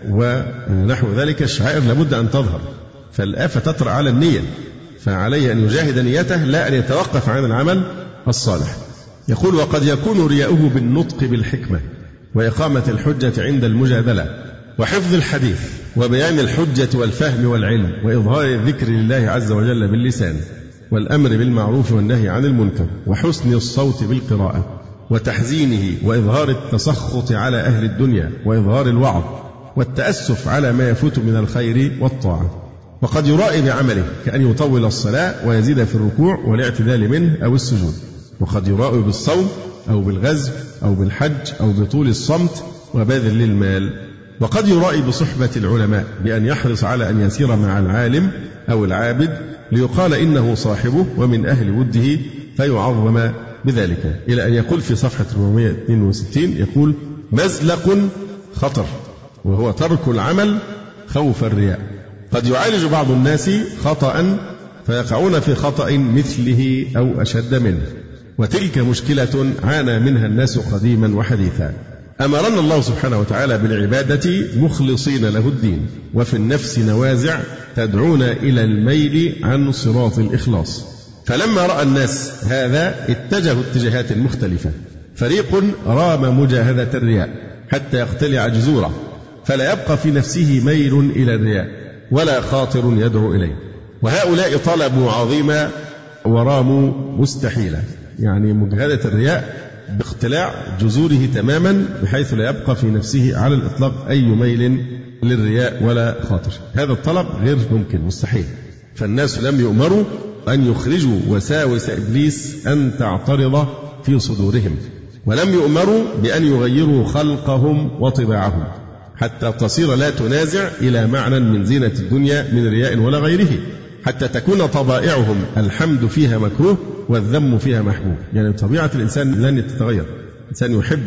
ونحو ذلك. الشعائر لابد أن تظهر، فالآفة تطرأ على النية، فعليه أن يجاهد نيته لا أن يتوقف عن العمل الصالح. يقول: وقد يكون رياؤه بالنطق بالحكمة وإقامة الحجة عند المجادلة وحفظ الحديث وبيان الحجة والفهم والعلم وإظهار الذكر لله عز وجل باللسان والأمر بالمعروف والنهي عن المنكر وحسن الصوت بالقراءة وتحزينه وإظهار التسخط على أهل الدنيا وإظهار الوعظ والتأسف على ما يفوت من الخير والطاعة. وقد يرائي بعمله كأن يطول الصلاة ويزيد في الركوع والاعتدال منه أو السجود. وقد يرائي بالصوم أو بالغزو أو بالحج أو بطول الصمت وبذل المال. وقد يرائي بصحبة العلماء بأن يحرص على أن يسير مع العالم أو العابد ليقال إنه صاحبه ومن أهل وده فيعظم بذلك، إلى أن يقول في صفحة أربعمائة واثنين وستين يقول: مزلق خطر وهو ترك العمل خوف الرياء. قد يعالج بعض الناس خطأ فيقعون في خطأ مثله أو أشد منه، وتلك مشكلة عانى منها الناس قديما وحديثا. أمرنا الله سبحانه وتعالى بالعبادة مخلصين له الدين، وفي النفس نوازع تدعونا إلى الميل عن صراط الإخلاص. فلما رأى الناس هذا اتجهوا اتجاهات مختلفة. فريق رام مجاهدة الرياء حتى يقتلع جذوره، فلا يبقى في نفسه ميل إلى الرياء ولا خاطر يدعو إليه. وهؤلاء طلبوا عظيما وراموا مستحيلا، يعني مجاهدة الرياء باقتلاع جذوره تماما بحيث لا يبقى في نفسه على الإطلاق أي ميل للرياء ولا خاطر. هذا الطلب غير ممكن، مستحيل. فالناس لم يؤمروا أن يخرجوا وساوس إبليس أن تعترض في صدورهم، ولم يؤمروا بأن يغيروا خلقهم وطباعهم حتى تصير لا تنازع إلى معنى من زينة الدنيا من رياء ولا غيره، حتى تكون طبائعهم الحمد فيها مكروه والذم فيها محبوب. يعني طبيعة الإنسان لن تتغير، الإنسان يحب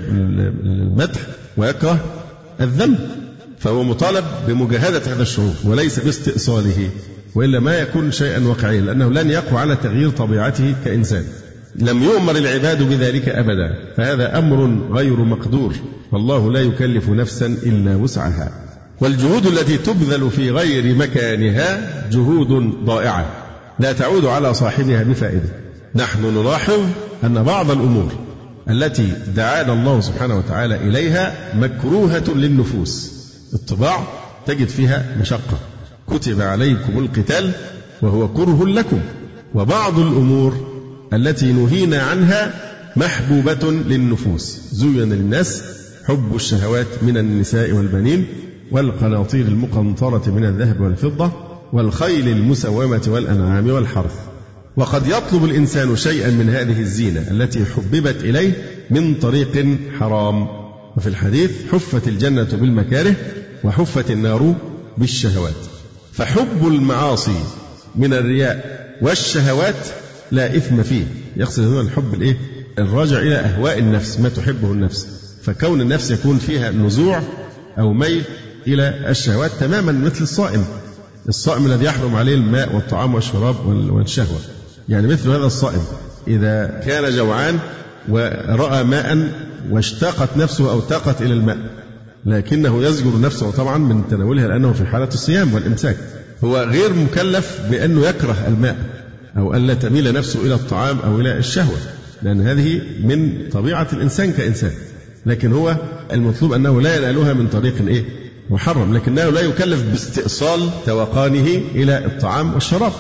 المدح ويكره الذم، فهو مطالب بمجاهدة هذا الشعور وليس باستئصاله، وإلا ما يكون شيئا واقعيا، لأنه لن يقوى على تغيير طبيعته كإنسان. لم يؤمر العباد بذلك أبدا، فهذا أمر غير مقدور، والله لا يكلف نفسا إلا وسعها. والجهود التي تبذل في غير مكانها جهود ضائعة لا تعود على صاحبها بفائدة. نحن نلاحظ أن بعض الأمور التي دعانا الله سبحانه وتعالى إليها مكروهة للنفوس. الطباع تجد فيها مشقة، كتب عليكم القتال وهو كره لكم. وبعض الأمور التي نهينا عنها محبوبة للنفوس. زين للناس حب الشهوات من النساء والبنين والقناطير المقنطرة من الذهب والفضة والخيل المسومة والأنعام والحرث. وقد يطلب الإنسان شيئا من هذه الزينة التي حببت إليه من طريق حرام. وفي الحديث: حفت الجنة بالمكاره وحفت النار بالشهوات. فحب المعاصي من الرياء والشهوات لا إثم فيه. يقصد هنا الحب الإيه؟ الراجع إلى أهواء النفس، ما تحبه النفس. فكون النفس يكون فيها نزوع أو ميل إلى الشهوات تماما مثل الصائم. الصائم الذي يحرم عليه الماء والطعام والشراب والشهوة، يعني مثل هذا الصائم إذا كان جوعان ورأى ماء واشتاقت نفسه أو تاقت إلى الماء، لكنه يزجر نفسه طبعا من تناولها لأنه في حالة الصيام والإمساك، هو غير مكلف بأنه يكره الماء أو ألا تميل نفسه إلى الطعام أو إلى الشهوة، لأن هذه من طبيعة الإنسان كإنسان. لكن هو المطلوب أنه لا ينالها من طريق إيه؟ محرم، لكنه لا يكلف باستئصال توقانه إلى الطعام والشراب.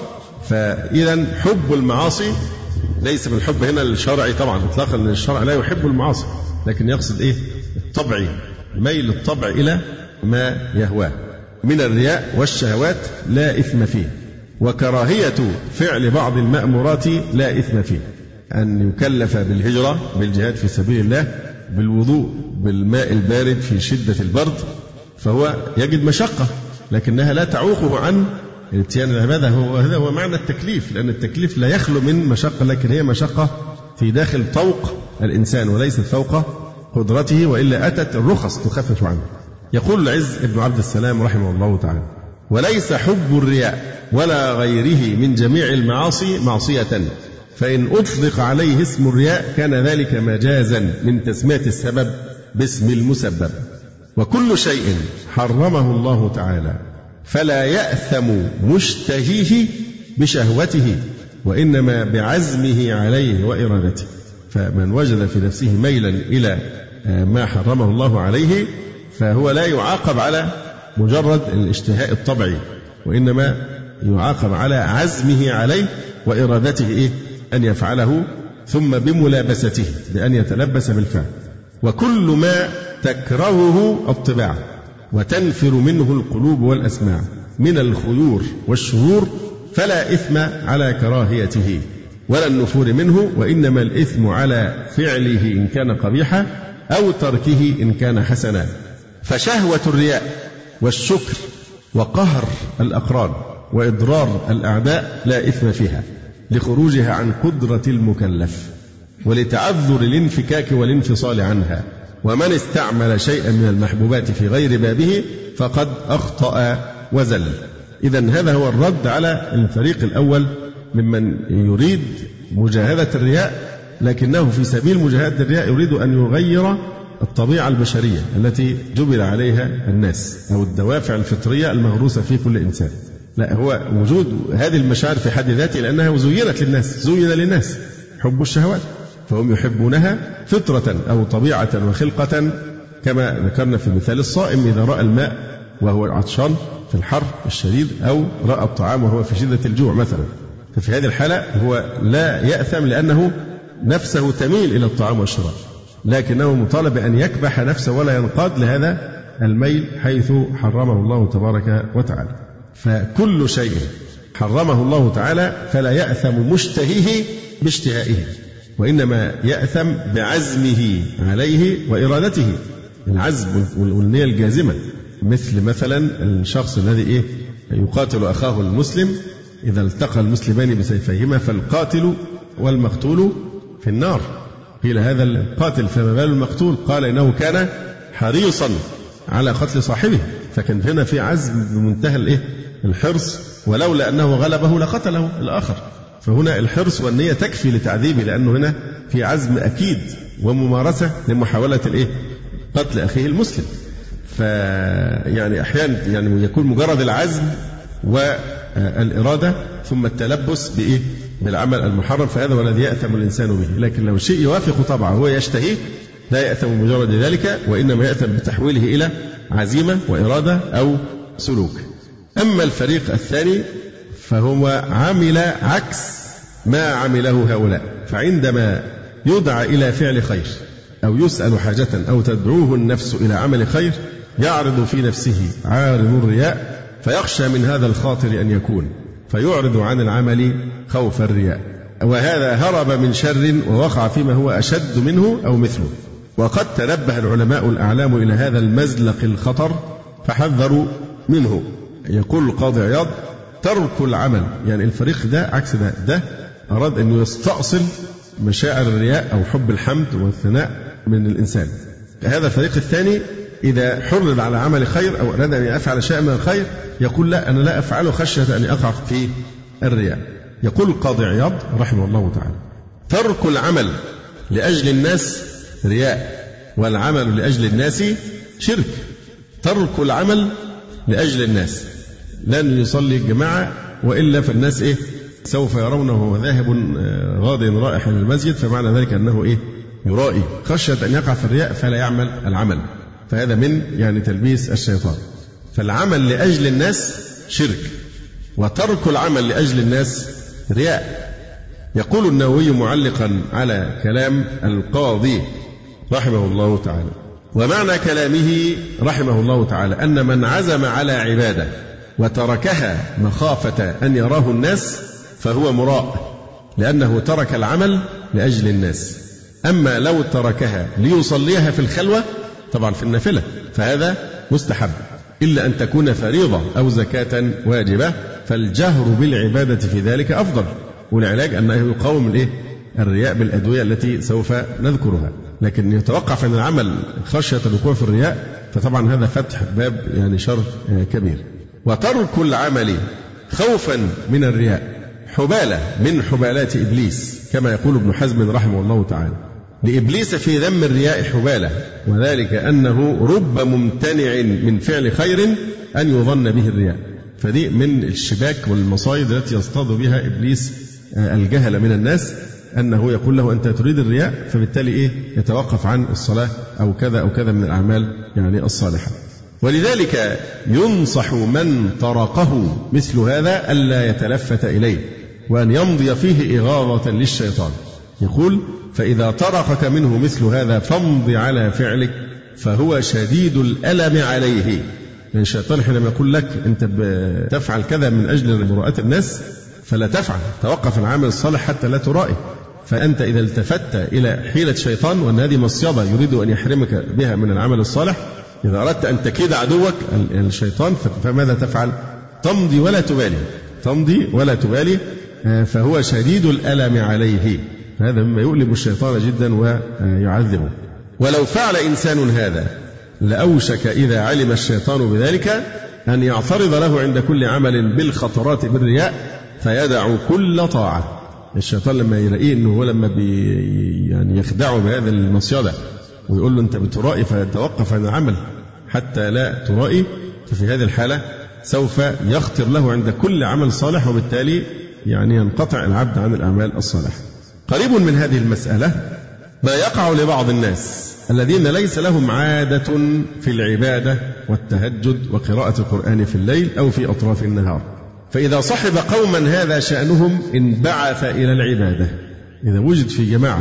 فإذا حب المعاصي ليس بالحب هنا الشرعي طبعا إطلاقا، لأن الشرع لا يحب المعاصي، لكن يقصد إيه؟ الطبعي، ميل الطبع إلى ما يهواه من الرياء والشهوات لا إثم فيه. وكراهية فعل بعض المأمورات لا إثم فيه، أن يكلف بالهجرة، بالجهاد في سبيل الله، بالوضوء بالماء البارد في شدة البرد، فهو يجد مشقة لكنها لا تعوقه عن الاتيان العبادة. هو هذا هو معنى التكليف، لأن التكليف لا يخلو من مشقة، لكن هي مشقة في داخل طوق الإنسان وليست فوق قدرته، وإلا أتت الرخص تخفف عنه. يقول العز ابن عبد السلام رحمه الله تعالى: وليس حب الرياء ولا غيره من جميع المعاصي معصية، فإن أطلق عليه اسم الرياء كان ذلك مجازا من تسمية السبب باسم المسبب. وكل شيء حرمه الله تعالى فلا يأثم مشتهيه بشهوته، وإنما بعزمه عليه وإرادته. فمن وجد في نفسه ميلا إلى ما حرمه الله عليه فهو لا يعاقب على مجرد الاشتهاء الطبعي، وإنما يعاقب على عزمه عليه وإرادته إيه؟ أن يفعله، ثم بملابسته بأن يتلبس بالفعل. وكل ما تكرهه الطباع وتنفر منه القلوب والأسماع من الخيور والشرور فلا إثم على كراهيته ولا النفور منه، وإنما الإثم على فعله إن كان قبيحا أو تركه إن كان حسنا. فشهوة الرياء والشكر وقهر الأقران وإضرار الأعداء لا إثم فيها لخروجها عن قدرة المكلف ولتعذر الانفكاك والانفصال عنها. ومن استعمل شيئا من المحبوبات في غير بابه فقد أخطأ وزل. إذن هذا هو الرد على الفريق الأول ممن يريد مجاهدة الرياء، لكنه في سبيل مجاهدة الرياء يريد أن يغير الطبيعة البشرية التي جبل عليها الناس أو الدوافع الفطرية المغروسة في كل إنسان. لا، هو وجود هذه المشاعر في حد ذاتها لأنها زينت للناس، زين للناس حب الشهوات، فهم يحبونها فطرة أو طبيعة وخلقة، كما ذكرنا في مثال الصائم إذا رأى الماء وهو عطشان في الحر الشديد أو رأى الطعام وهو في شدة الجوع مثلا، ففي هذه الحالة هو لا يأثم لأنه نفسه تميل إلى الطعام والشراب، لكنه مطالب أن يكبح نفسه ولا ينقاد لهذا الميل حيث حرمه الله تبارك وتعالى. فكل شيء حرمه الله تعالى فلا يأثم مشتهيه باشتهائه، وإنما يأثم بعزمه عليه وإرادته، العزم والنية الجازمة. مثل مثلا الشخص الذي إيه يقاتل أخاه المسلم، إذا التقى المسلمان بسيفيهما فالقاتل والمقتول في النار. قيل هذا القاتل فما بال المقتول؟ قال إنه كان حريصا على قتل صاحبه، فكان هنا في عزم بمنتهى الإيه الحرص، ولولا أنه غلبه لقتله الآخر. فهنا الحرص والنية تكفي لتعذيبه، لأنه هنا في عزم أكيد وممارسة لمحاولة الإيه قتل أخيه المسلم. فيعني أحيانا يعني يكون مجرد العزم والإرادة ثم التلبس بإيه بالعمل المحرم، فهذا هو الذي يأثم الإنسان به. لكن لو شيء يوافق طبعه هو يشتهيه لا يأثم مجرد ذلك، وإنما يأثم بتحويله إلى عزيمة وإرادة أو سلوك. أما الفريق الثاني فهو عمل عكس ما عمله هؤلاء، فعندما يدعى إلى فعل خير أو يسأل حاجة أو تدعوه النفس إلى عمل خير يعرض في نفسه عارض الرياء، فيخشى من هذا الخاطر أن يكون فيعرض عن العمل خوف الرياء، وهذا هرب من شر ووقع فيما هو أشد منه أو مثله. وقد تنبه العلماء الأعلام إلى هذا المزلق الخطر فحذروا منه. يقول القاضي عياض: ترك العمل، يعني الفريق ده عكس ده، ده أراد أن يستأصل مشاعر الرياء أو حب الحمد والثناء من الإنسان. هذا الفريق الثاني إذا حرض على عمل خير أو أراد أن يفعل شيئا من الخير يقول: لا، أنا لا أفعله خشية أن أقع في الرياء. يقول القاضي عياض رحمه الله تعالى: ترك العمل لأجل الناس رياء، والعمل لأجل الناس شرك. ترك العمل لأجل الناس، لن يصلي الجماعة وإلا فالناس إيه سوف يرونه وهو ذاهب غاض رائح للمسجد، فمعنى ذلك أنه إيه يرائي خشية أن يقع في الرياء فلا يعمل العمل، فهذا من يعني تلبيس الشيطان. فالعمل لأجل الناس شرك، وترك العمل لأجل الناس رياء. يقول النووي معلقا على كلام القاضي رحمه الله تعالى: ومعنى كلامه رحمه الله تعالى أن من عزم على عبادة وتركها مخافة أن يراه الناس فهو مراء، لأنه ترك العمل لأجل الناس. أما لو تركها ليصليها في الخلوة طبعا في النافلة فهذا مستحب، إلا أن تكون فريضة أو زكاة واجبة، فالجهر بالعبادة في ذلك أفضل. والعلاج أنه يقاوم الإيه؟ الرياء بالأدوية التي سوف نذكرها. لكن يتوقف عن العمل خشية الوقوع في الرياء فطبعا هذا فتح باب يعني شر كبير. وترك العمل خوفا من الرياء حبالة من حبالات إبليس، كما يقول ابن حزم رحمه الله تعالى: لإبليس في ذم الرياء حبالة، وذلك أنه رب ممتنع من فعل خير أن يظن به الرياء. فدي من الشباك والمصايد التي يصطاد بها إبليس الجهل من الناس، أنه يقول له أنت تريد الرياء، فبالتالي إيه؟ يتوقف عن الصلاة أو كذا أو كذا من الأعمال يعني الصالحة. ولذلك ينصح من طرقه مثل هذا ألا يتلفت إليه، وأن يمضي فيه إغاظة للشيطان. يقول: فإذا طرقك منه مثل هذا فامض على فعلك فهو شديد الألم عليه. يعني الشيطان حينما يقول لك أنت بتفعل كذا من أجل مراءة الناس فلا تفعل، توقف العمل الصالح حتى لا ترائي. فأنت إذا التفت إلى حيلة شيطان، وأن هذه مصيدة يريد أن يحرمك بها من العمل الصالح، إذا أردت أن تكيد عدوك الشيطان فماذا تفعل؟ تمضي ولا تبالي، تمضي ولا تبالي، فهو شديد الألم عليه. هذا مما يؤلم الشيطان جدا ويعذبه. ولو فعل إنسان هذا لأوشك إذا علم الشيطان بذلك أن يعترض له عند كل عمل بالخطرات بالرياء فيدع كل طاعة. الشيطان لما يلاقيه أنه هو لما بي يعني يخدعه بهذا المصيدة ويقول له أنت بترائي فتوقف عن العمل حتى لا ترائي، ففي هذه الحالة سوف يخطر له عند كل عمل صالح، وبالتالي يعني ينقطع العبد عن الأعمال الصالحة. قريب من هذه المسألة ما يقع لبعض الناس الذين ليس لهم عادة في العبادة والتهجد وقراءة القرآن في الليل أو في أطراف النهار، فإذا صحب قوما هذا شأنهم انبعث إلى العبادة. إذا وجد في جماعة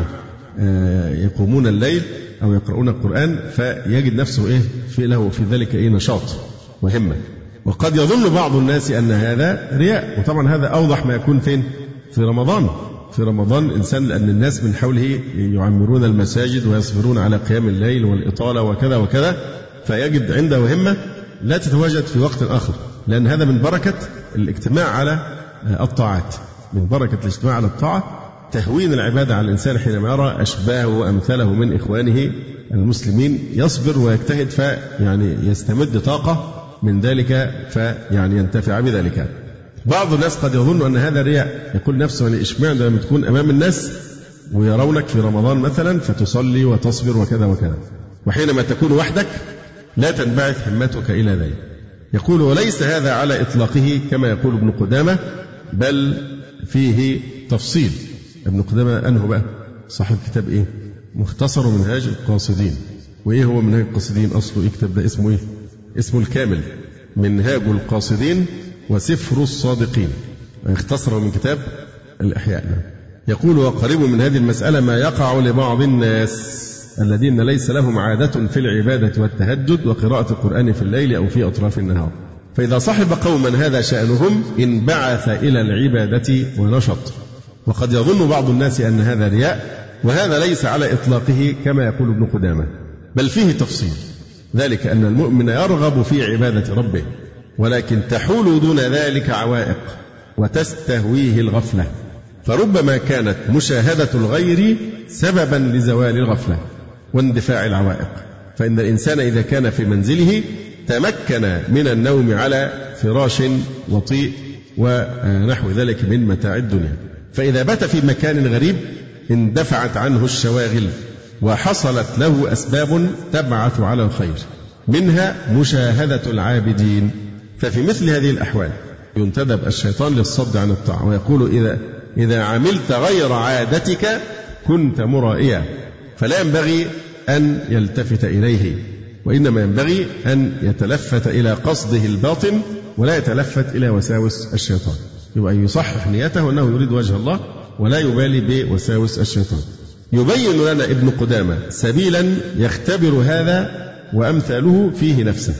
يقومون الليل أو يقرؤون القرآن فيجد نفسه إيه في له في ذلك إيه نشاط وهمة. وقد يظن بعض الناس أن هذا رياء، وطبعا هذا أوضح ما يكون فين؟ في رمضان. في رمضان الإنسان لأن الناس من حوله يعمرون المساجد ويصبرون على قيام الليل والإطالة وكذا وكذا، فيجد عنده همة لا تتواجد في وقت آخر، لأن هذا من بركة الاجتماع على الطاعات، من بركة الاجتماع على الطاعة تهوين العبادة على الإنسان حينما يرى أشباهه وأمثاله من إخوانه المسلمين يصبر ويجتهد فيعني يستمد طاقة من ذلك فيعني ينتفع بذلك. بعض الناس قد يظن أن هذا رياء، يقول نفسه يعني إشمعنى لما تكون أمام الناس ويرونك في رمضان مثلا فتصلي وتصبر وكذا وكذا، وحينما تكون وحدك لا تنبعث همتك إلى ذلك. يقول: وليس هذا على إطلاقه كما يقول ابن قدامة، بل فيه تفصيل. ابن قدامة أنه بقى صاحب كتاب إيه؟ مختصر منهاج القاصدين. وإيه هو منهاج القاصدين أصله؟ إيه كتاب ده اسمه إيه؟ اسمه الكامل، منهاج القاصدين وسفر الصادقين، اختصره من كتاب الإحياء. يقول: وقريب من هذه المسألة ما يقع لبعض الناس الذين ليس لهم عادة في العبادة والتهجد وقراءة القرآن في الليل أو في أطراف النهار، فإذا صحب قوما هذا شأنهم انبعث إلى العبادة ونشط. وقد يظن بعض الناس أن هذا رياء، وهذا ليس على إطلاقه كما يقول ابن قدامة، بل فيه تفصيل، ذلك أن المؤمن يرغب في عبادة ربه، ولكن تحول دون ذلك عوائق وتستهويه الغفلة، فربما كانت مشاهدة الغير سببا لزوال الغفلة واندفاع العوائق. فإن الإنسان إذا كان في منزله تمكن من النوم على فراش وطيء ونحو ذلك من متاع الدنيا، فإذا بات في مكان غريب اندفعت عنه الشواغل وحصلت له أسباب تبعث على الخير، منها مشاهدة العابدين. ففي مثل هذه الأحوال ينتدب الشيطان للصد عن الطاعة، ويقول: إذا إذا عملت غير عادتك كنت مرائيا، فلا ينبغي أن يلتفت إليه، وإنما ينبغي أن يتلفت إلى قصده الباطن ولا يتلفت إلى وساوس الشيطان. يبقى يصحح نيته أنه يريد وجه الله ولا يبالي بوساوس الشيطان. يبين لنا ابن قدامة سبيلا يختبر هذا وأمثاله فيه نفسه.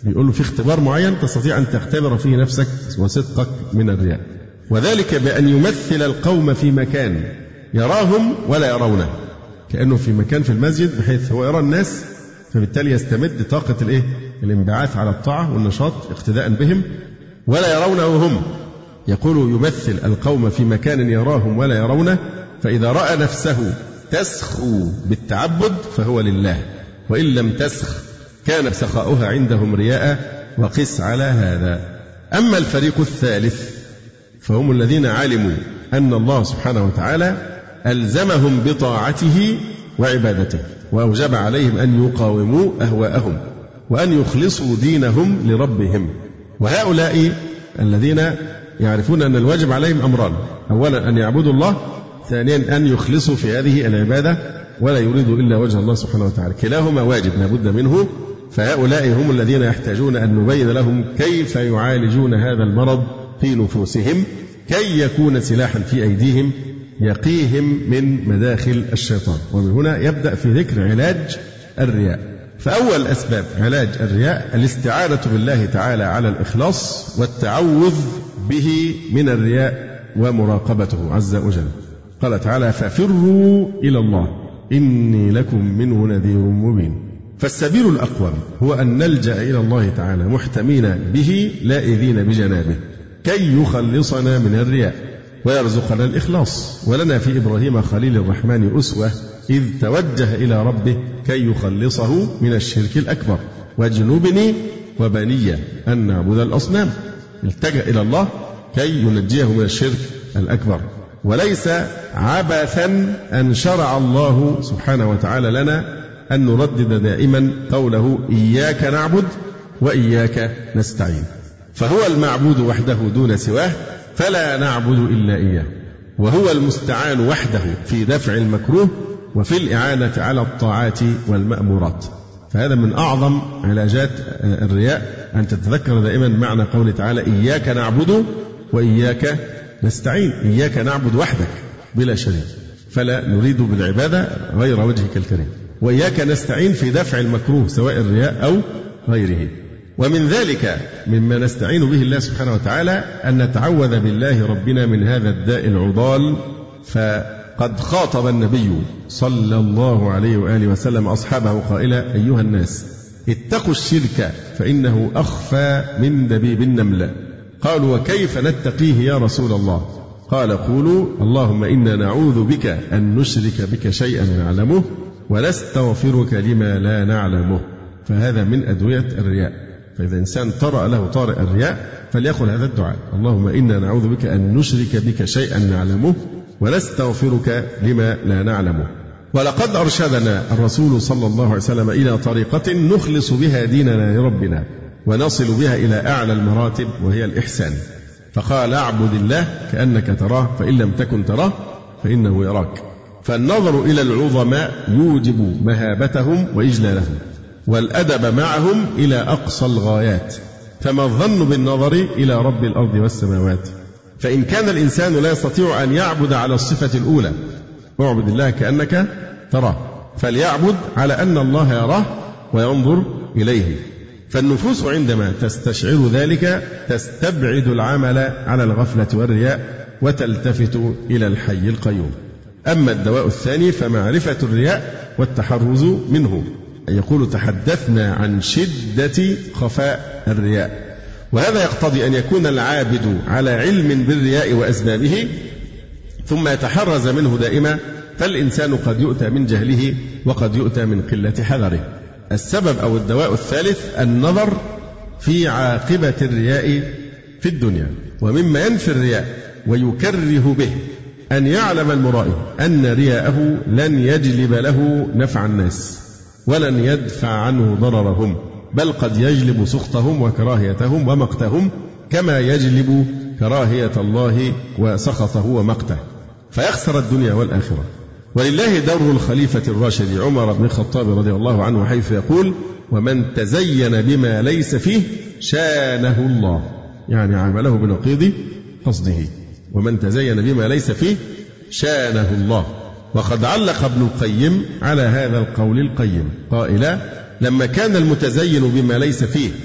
بيقول له في اختبار معين تستطيع أن تختبر فيه نفسك وصدقك من الرياء، وذلك بأن يمثل القوم في مكان يراهم ولا يرونه، كأنه في مكان في المسجد بحيث هو يرى الناس، فبالتالي يستمد طاقة الإيه؟ الانبعاث على الطاعة والنشاط اقتداء بهم، ولا يرونه هم. يقول يمثل القوم في مكان يراهم ولا يرونه، فإذا رأى نفسه تسخو بالتعبد فهو لله، وإن لم تسخ كان سخاؤها عندهم رياء، وقس على هذا. أما الفريق الثالث فهم الذين علموا أن الله سبحانه وتعالى ألزمهم بطاعته وعبادته، وأوجب عليهم أن يقاوموا أهواءهم وأن يخلصوا دينهم لربهم. وهؤلاء الذين يعرفون أن الواجب عليهم أمران: أولا أن يعبدوا الله، ثانيا أن يخلصوا في هذه العبادة ولا يريدوا إلا وجه الله سبحانه وتعالى، كلاهما واجب لابد منه. فهؤلاء هم الذين يحتاجون أن نبين لهم كيف يعالجون هذا المرض في نفوسهم، كي يكون سلاحا في أيديهم يقيهم من مداخل الشيطان. ومن هنا يبدأ في ذكر علاج الرياء. فأول أسباب علاج الرياء الاستعانة بالله تعالى على الإخلاص والتعوذ به من الرياء ومراقبته عز وجل. قال تعالى: ففروا إلى الله إني لكم منه نذير مبين. فالسبيل الأقوم هو أن نلجأ إلى الله تعالى محتمين به لائذين بجنابه كي يخلصنا من الرياء ويرزقنا الإخلاص. ولنا في إبراهيم خليل الرحمن أسوة إذ توجه إلى ربه كي يخلصه من الشرك الأكبر: واجنبني وبني أن نعبد الأصنام. التجأ إلى الله كي ينجيه من الشرك الأكبر. وليس عبثا أن شرع الله سبحانه وتعالى لنا أن نردد دائما قوله: إياك نعبد وإياك نستعين. فهو المعبود وحده دون سواه، فلا نعبد إلا إياه، وهو المستعان وحده في دفع المكروه وفي الإعانة على الطاعات والمأمورات. فهذا من أعظم علاجات الرياء، أن تتذكر دائما معنى قوله تعالى: إياك نعبد وإياك نستعين. إياك نعبد وحدك بلا شريك، فلا نريد بالعبادة غير وجهك الكريم، وإياك نستعين في دفع المكروه سواء الرياء أو غيره. ومن ذلك مما نستعين به الله سبحانه وتعالى أن نتعوذ بالله ربنا من هذا الداء العضال. فقد خاطب النبي صلى الله عليه وآله وسلم أصحابه قائلا: أيها الناس اتقوا الشرك فإنه أخفى من دبيب النمل. قالوا: وكيف نتقيه يا رسول الله؟ قال: قولوا اللهم إنا نعوذ بك أن نشرك بك شيئا نعلمه ونستغفرك لما لا نعلمه. فهذا من أدوية الرياء. فإذا إنسان طرأ له طارئ الرياء فليقل هذا الدعاء: اللهم إنا نعوذ بك أن نشرك بك شيئا نعلمه ونستغفرك لما لا نعلمه. ولقد أرشدنا الرسول صلى الله عليه وسلم إلى طريقة نخلص بها ديننا لربنا ونصل بها إلى أعلى المراتب، وهي الإحسان. فقال: اعبد الله كأنك تراه فإن لم تكن تراه فإنه يراك. فالنظر إلى العظماء يوجب مهابتهم وإجلالهم، والأدب معهم إلى أقصى الغايات. فما الظن بالنظر إلى رب الأرض والسماوات؟ فإن كان الإنسان لا يستطيع أن يعبد على الصفة الأولى، اعبد الله كأنك تراه، فليعبد على أن الله يراه وينظر إليه. فالنفوس عندما تستشعر ذلك تستبعد العمل على الغفلة والرياء وتلتفت إلى الحي القيوم. أما الدواء الثاني فمعرفة الرياء والتحرز منه. يقول: تحدثنا عن شدة خفاء الرياء، وهذا يقتضي أن يكون العابد على علم بالرياء وأسبابه ثم يتحرز منه دائما. فالإنسان قد يؤتى من جهله وقد يؤتى من قلة حذره. السبب أو الدواء الثالث النظر في عاقبة الرياء في الدنيا. ومما ينفي الرياء ويكره به أن يعلم المرائي أن رياءه لن يجلب له نفع الناس ولن يدفع عنه ضررهم، بل قد يجلب سخطهم وكراهيتهم ومقتهم كما يجلب كراهية الله وسخطه ومقته، فيخسر الدنيا والآخرة. ولله دور الخليفة الراشد عمر بن الخطاب رضي الله عنه حيث يقول: ومن تزين بما ليس فيه شانه الله، يعني عمله بنقيض قصده. ومن تزين بما ليس فيه شانه الله. وقد علق ابن القيم على هذا القول القيم قائلا: لما كان المتزين بما ليس فيه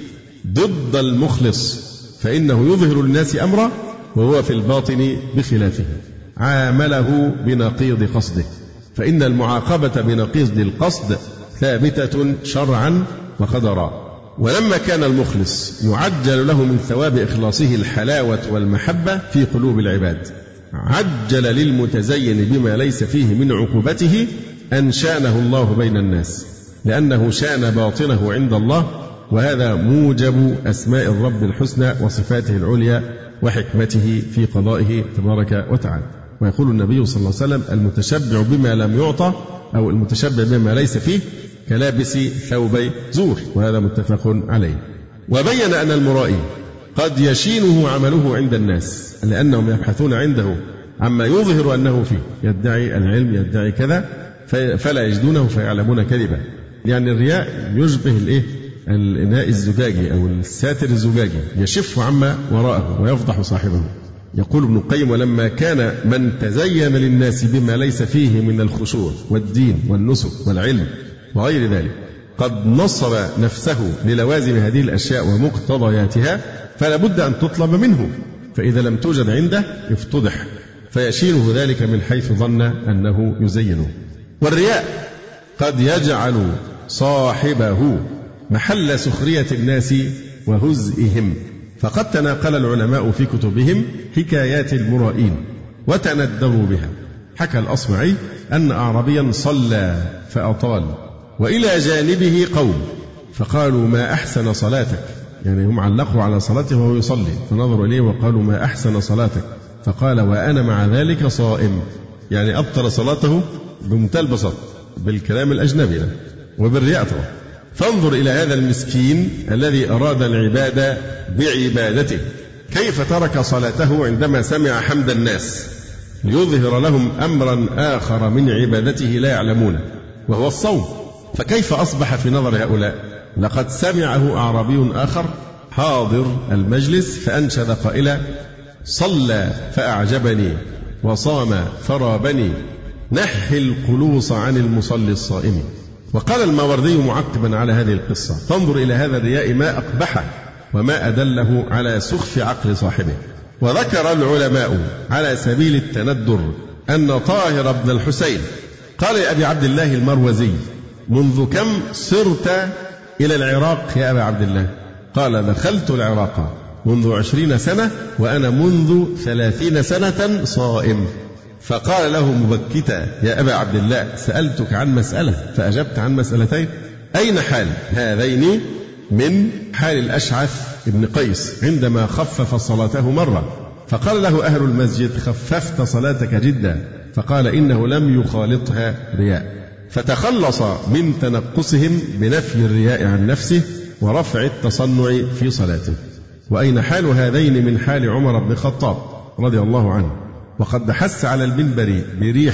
ضد المخلص، فإنه يظهر للناس أمره وهو في الباطن بخلافه. عامله بنقيض قصده، فإن المعاقبة بنقيض القصد ثابتة شرعا وقدرا. ولما كان المخلص يعجل له من ثواب إخلاصه الحلاوة والمحبة في قلوب العباد، عجل للمتزين بما ليس فيه من عقوبته أن شانه الله بين الناس، لأنه شان باطنه عند الله، وهذا موجب أسماء الرب الحسنى وصفاته العليا وحكمته في قضائه تبارك وتعالى. ويقول النبي صلى الله عليه وسلم: المتشبع بما لم يعطى أو المتشبع بما ليس فيه كلابس ثوبي زور، وهذا متفق عليه. وبين أن المرائي قد يشينه عمله عند الناس لأنهم يبحثون عنده عما يظهر أنه فيه، يدعي العلم يدعي كذا فلا يجدونه فيعلمون كذبا. يعني الرياء يشبه الإيه؟ الإناء الزجاجي أو الساتر الزجاجي، يشف عما وراءه ويفضح صاحبه. يقول ابن القيم: ولما كان من تزين للناس بما ليس فيه من الخشوع والدين والنسك والعلم وغير ذلك قد نصب نفسه للوازم هذه الأشياء ومقتضياتها، فلا بد أن تطلب منه، فإذا لم توجد عنده يفتضح فيشينه ذلك من حيث ظن أنه يزينه. والرياء قد يجعل صاحبه محل سخرية الناس وهزئهم، فقد تناقل العلماء في كتبهم حكايات المرائين وتندروا بها. حكى الأصمعي أن أعرابيا صلى فأطال، وإلى جانبه قوم فقالوا: ما أحسن صلاتك، يعني هم علقوا على صلاته وهو يصلي، فنظروا إليه وقالوا: ما أحسن صلاتك، فقال: وأنا مع ذلك صائم، يعني أبطل صلاته بمنتهى البساطة بالكلام الأجنبي وبالرياء. فانظر إلى هذا المسكين الذي أراد العبادة بعبادته كيف ترك صلاته عندما سمع حمد الناس ليظهر لهم أمرا آخر من عبادته لا يعلمونه وهو الصوم. فكيف أصبح في نظر هؤلاء؟ لقد سمعه أعرابي آخر حاضر المجلس فأنشد قائلا: صلى فأعجبني وصام فرابني، نحي القلوص عن المصلي الصائم. وقال الماوردي معقبا على هذه القصة: فانظر إلى هذا الرياء ما أقبحه وما أدله على سخف عقل صاحبه. وذكر العلماء على سبيل التندر أن طاهر بن الحسين قال لأبي عبد الله المروزي: منذ كم صرت إلى العراق يا أبا عبد الله؟ قال: دخلت العراق منذ عشرين سنة وأنا منذ ثلاثين سنة صائم. فقال له مبكتا: يا أبا عبد الله، سألتك عن مسألة فأجبت عن مسألتين، أين حال هذين من حال الأشعث بن قيس عندما خفف صلاته مرة؟ فقال له أهل المسجد: خففت صلاتك جدا. فقال: إنه لم يخالطها رياء. فتخلص من تنقصهم بنفي الرياء عن نفسه ورفع التصنع في صلاته. وأين حال هذين من حال عمر بن الخطاب رضي الله عنه، وقد حس على المنبر بريح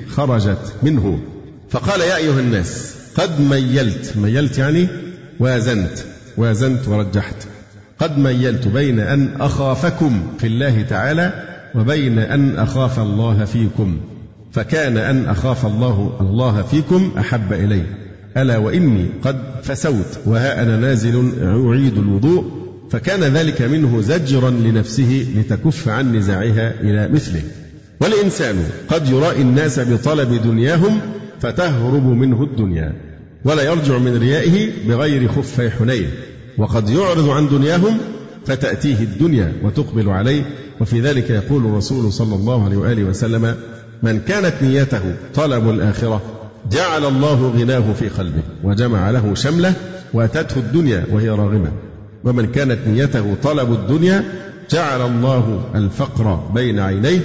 خرجت منه فقال: يا أيها الناس، قد ميلت، ميلت يعني وازنت، وازنت ورجحت، قد ميلت بين أن أخافكم في الله تعالى وبين أن أخاف الله فيكم، فكان أن أخاف الله الله فيكم أحب إلي، ألا وإني قد فسوت وها أنا نازل أعيد الوضوء، فكان ذلك منه زجرا لنفسه لتكف عن نزاعها إلى مثله. والإنسان قد يرائي الناس بطلب دنياهم فتهرب منه الدنيا ولا يرجع من ريائه بغير خفي حنين، وقد يعرض عن دنياهم فتأتيه الدنيا وتقبل عليه. وفي ذلك يقول الرسول صلى الله عليه وآله وسلم: من كانت نيته طلب الآخرة جعل الله غناه في قلبه وجمع له شمله وأتته الدنيا وهي راغمة، ومن كانت نيته طلب الدنيا جعل الله الفقر بين عينيه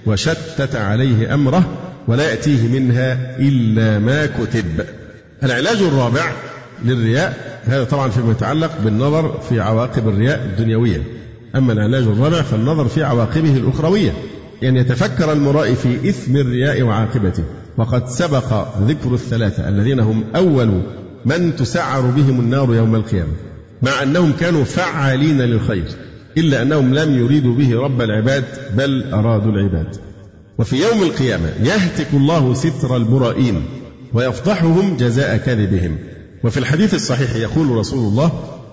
وشتت عليه أمره ولا يأتيه منها إلا ما كتب. العلاج الرابع للرياء، هذا طبعا فيما يتعلق بالنظر في عواقب الرياء الدنيوية، أما العلاج الرابع فالنظر في عواقبه الأخروية، يعني يتفكر المرائي في إثم الرياء وعاقبته. وقد سبق ذكر الثلاثة الذين هم أول من تسعر بهم النار يوم القيامة، مع أنهم كانوا فعالين للخير، إلا أنهم لم يريدوا به رب العباد بل أرادوا العباد. وفي يوم القيامة يهتك الله ستر المرائين ويفضحهم جزاء كذبهم. وفي الحديث الصحيح يقول رسول الله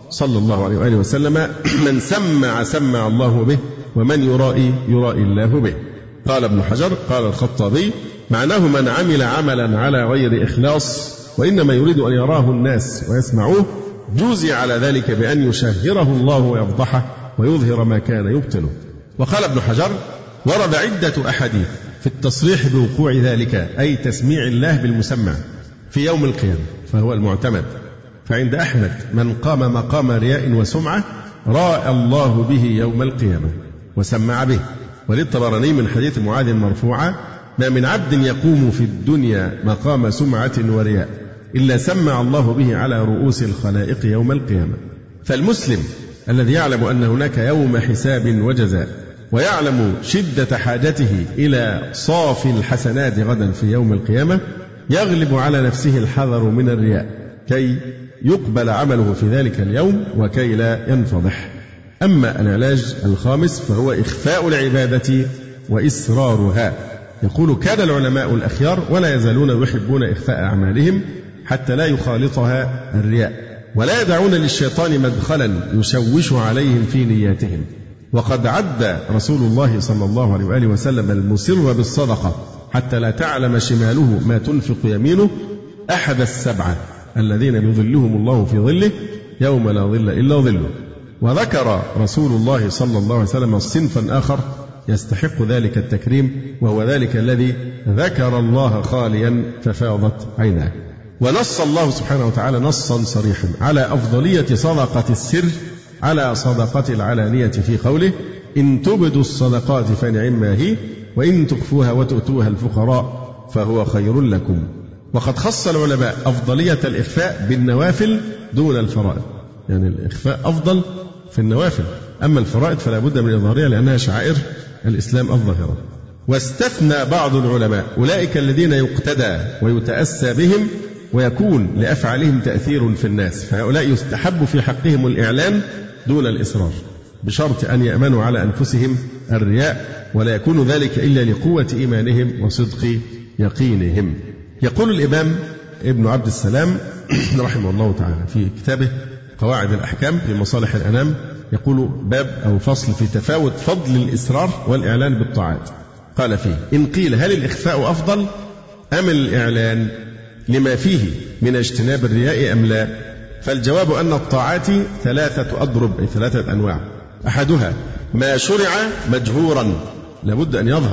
صلى الله عليه وآله وسلم: من سمع سمع الله به، ومن يرائي يرائي الله به. قال ابن حجر قال الخطابي: معناه من عمل عملا على غير إخلاص وإنما يريد أن يراه الناس ويسمعوه، جوزي على ذلك بأن يشهره الله ويفضحه ويظهر ما كان يبطله. وقال ابن حجر: ورد عدة أحاديث في التصريح بوقوع ذلك، أي تسميع الله بالمسمع في يوم القيامة، فهو المعتمد. فعند أحمد: من قام مقام رياء وسمعة راى الله به يوم القيامة وسمع به. وللطبراني من حديث معاذ مرفوعا: ما من عبد يقوم في الدنيا مقام سمعة ورياء إلا سمع الله به على رؤوس الخلائق يوم القيامة. فالمسلم الذي يعلم أن هناك يوم حساب وجزاء، ويعلم شدة حاجته إلى صافي الحسنات غدا في يوم القيامة، يغلب على نفسه الحذر من الرياء كي يقبل عمله في ذلك اليوم وكي لا ينفضح. أما العلاج الخامس فهو إخفاء العبادة وإسرارها. يقول: كان العلماء الأخيار ولا يزالون يحبون إخفاء أعمالهم حتى لا يخالطها الرياء، ولا يدعون للشيطان مدخلا يشوش عليهم في نياتهم. وقد عد رسول الله صلى الله عليه وآله وسلم المسر بالصدقة حتى لا تعلم شماله ما تنفق يمينه أحد السبعة الذين يظلهم الله في ظله يوم لا ظل إلا ظله. وذكر رسول الله صلى الله عليه وسلم صنفا آخر يستحق ذلك التكريم، وهو ذلك الذي ذكر الله خاليا ففاضت عيناه. ونص الله سبحانه وتعالى نصا صريحا على أفضلية صدقة السر على صدقة العلانية في قوله: إن تبدوا الصدقات فنعما هي، وإن تخفوها وتؤتوها الفقراء فهو خير لكم. وقد خص العلماء أفضلية الإخفاء بالنوافل دون الفرائض، يعني الإخفاء أفضل في النوافل، أما الفرائض فلا بد من إظهارها لأنها شعائر الإسلام الظاهرة. واستثنى بعض العلماء أولئك الذين يقتدى ويتأسى بهم ويكون لأفعالهم تأثير في الناس، فهؤلاء يستحب في حقهم الإعلان دون الإسرار، بشرط أن يأمنوا على أنفسهم الرياء، ولا يكون ذلك إلا لقوة إيمانهم وصدق يقينهم. يقول الإمام ابن عبد السلام رحمه الله تعالى في كتابه قواعد الأحكام في مصالح الأنام، يقول: باب أو فصل في تفاوت فضل الإسرار والإعلان بالطاعات. قال فيه: إن قيل هل الإخفاء أفضل أم الإعلان لما فيه من اجتناب الرياء أم لا؟ فالجواب أن الطاعات ثلاثة أضرب، أي ثلاثة أنواع. أحدها ما شرع مجهورا لابد أن يظهر،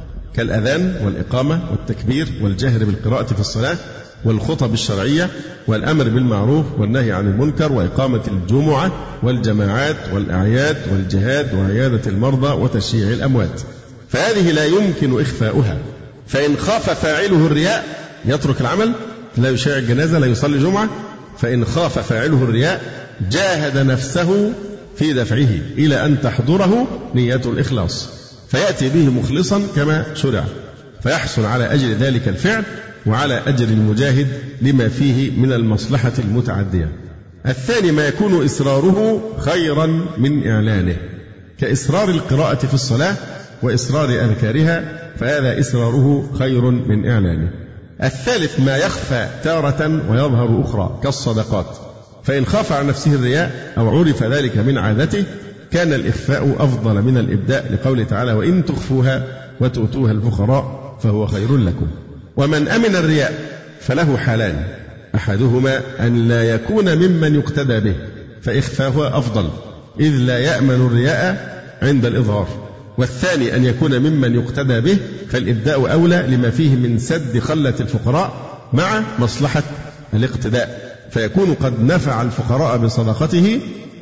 كالأذان والإقامة والتكبير والجهر بالقراءة في الصلاة والخطب الشرعية والأمر بالمعروف والنهي عن المنكر وإقامة الجمعة والجماعات والأعياد والجهاد وعيادة المرضى وتشييع الأموات، فهذه لا يمكن إخفاؤها. فإن خاف فاعله الرياء يترك العمل، لا يشيع الجنازة، لا يصلي جمعة. فإن خاف فاعله الرياء جاهد نفسه في دفعه إلى أن تحضره نية الإخلاص، فيأتي به مخلصا كما شرع، فيحصل على أجر ذلك الفعل وعلى أجر المجاهد لما فيه من المصلحة المتعدية. الثاني ما يكون إسراره خيرا من إعلانه، كإسرار القراءة في الصلاة وإسرار أذكارها، فهذا إسراره خير من إعلانه. الثالث ما يخفى تارة ويظهر أخرى، كالصدقات، فإن خاف عن نفسه الرياء أو عرف ذلك من عادته كان الإخفاء أفضل من الإبداء، لقوله تعالى: وإن تخفوها وتؤتوها الفقراء فهو خير لكم. ومن أمن الرياء فله حالان: أحدهما أن لا يكون ممن يقتدى به فإخفاؤه أفضل، إذ لا يأمن الرياء عند الإظهار. والثاني أن يكون ممن يقتدى به فالإبداء أولى لما فيه من سد خلة الفقراء مع مصلحة الاقتداء، فيكون قد نفع الفقراء بصدقته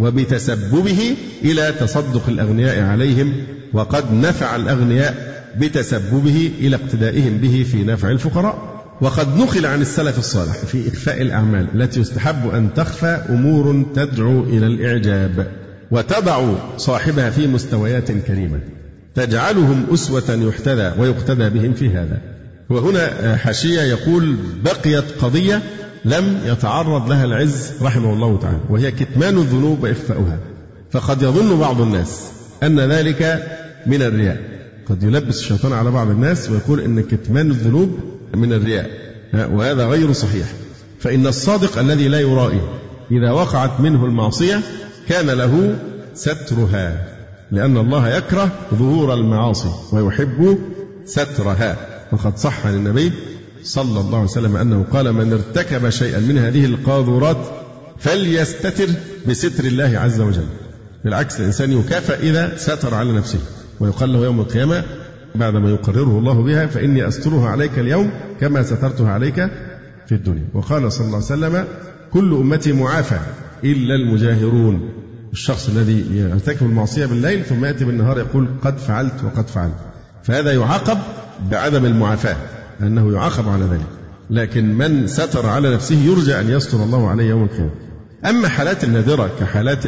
وبتسببه إلى تصدق الأغنياء عليهم، وقد نفع الأغنياء بتسببه إلى اقتدائهم به في نفع الفقراء. وقد نقل عن السلف الصالح في إخفاء الأعمال التي يستحب أن تخفى أمور تدعو إلى الإعجاب وتضع صاحبها في مستويات كريمة تجعلهم أسوة يحتذى ويقتدى بهم في هذا. وهنا حاشية يقول: بقيت قضية لم يتعرض لها العز رحمه الله تعالى، وهي كتمان الذنوب وإخفاؤها. فقد يظن بعض الناس أن ذلك من الرياء، قد يلبس الشيطان على بعض الناس ويقول إن كتمان الذنوب من الرياء، وهذا غير صحيح. فإن الصادق الذي لا يرائي إذا وقعت منه المعصية كان له سترها، لأن الله يكره ظهور المعاصي ويحب سترها. وقد صح عن النبي صلى الله عليه وسلم أنه قال: من ارتكب شيئا من هذه القاذورات فليستتر بستر الله عز وجل. بالعكس، الإنسان يكافئ إذا ستر على نفسه، ويقال له يوم القيامة بعدما يقرره الله بها: فإني أسترها عليك اليوم كما سترتها عليك في الدنيا. وقال صلى الله عليه وسلم: كل أمتي معافى إلا المجاهرون. الشخص الذي يرتكب المعصية بالليل ثم يأتي بالنهار يقول: قد فعلت وقد فعلت، فهذا يعاقب بعدم المعافاة، أنه يعاقب على ذلك. لكن من ستر على نفسه يرجى أن يستر الله عليه يوم القيامة. أما حالات النادرة كحالات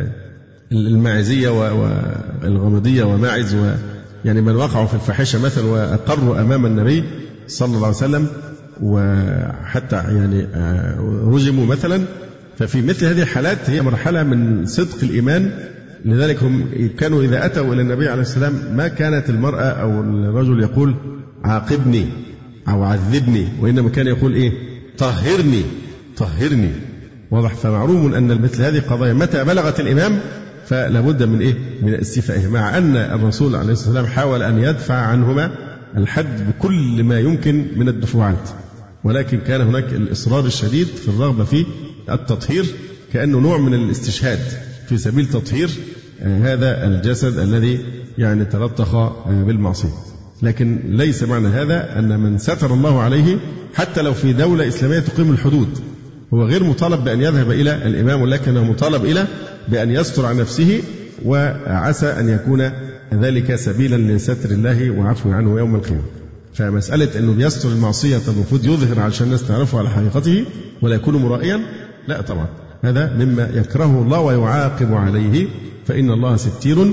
الماعزية والغمضية وماعز، يعني من وقعوا في الفاحشة مثلا وأقروا أمام النبي صلى الله عليه وسلم وحتى يعني رجموا مثلا، ففي مثل هذه الحالات هي مرحلة من صدق الإيمان. لذلك هم كانوا إذا أتوا إلى النبي عليه السلام ما كانت المرأة أو الرجل يقول: عاقبني أو عذبني، وإنما كان يقول إيه؟ طهرني طهرني. واضح. فمعلوم أن مثل هذه القضايا متى بلغت الإمام فلا بد من إيه؟ من استيفائه، مع أن الرسول عليه الصلاة والسلام حاول أن يدفع عنهما الحد بكل ما يمكن من الدفوعات، ولكن كان هناك الإصرار الشديد في الرغبة في التطهير، كأنه نوع من الاستشهاد في سبيل تطهير هذا الجسد الذي يعني تلطخ بالمعصية. لكن ليس معنى هذا أن من ستر الله عليه حتى لو في دولة إسلامية تقيم الحدود هو غير مطالب بأن يذهب إلى الإمام، ولكنه مطالب إلى بأن يستر عن نفسه، وعسى أن يكون ذلك سبيلا لستر الله وعفو عنه يوم القيامة. فمسألة أنه بيستر المعصية المفروض يظهر علشان الناس تعرفه على حقيقته ولا يكون مرائيا، لا طبعا، هذا مما يكرهه الله ويعاقب عليه، فإن الله ستير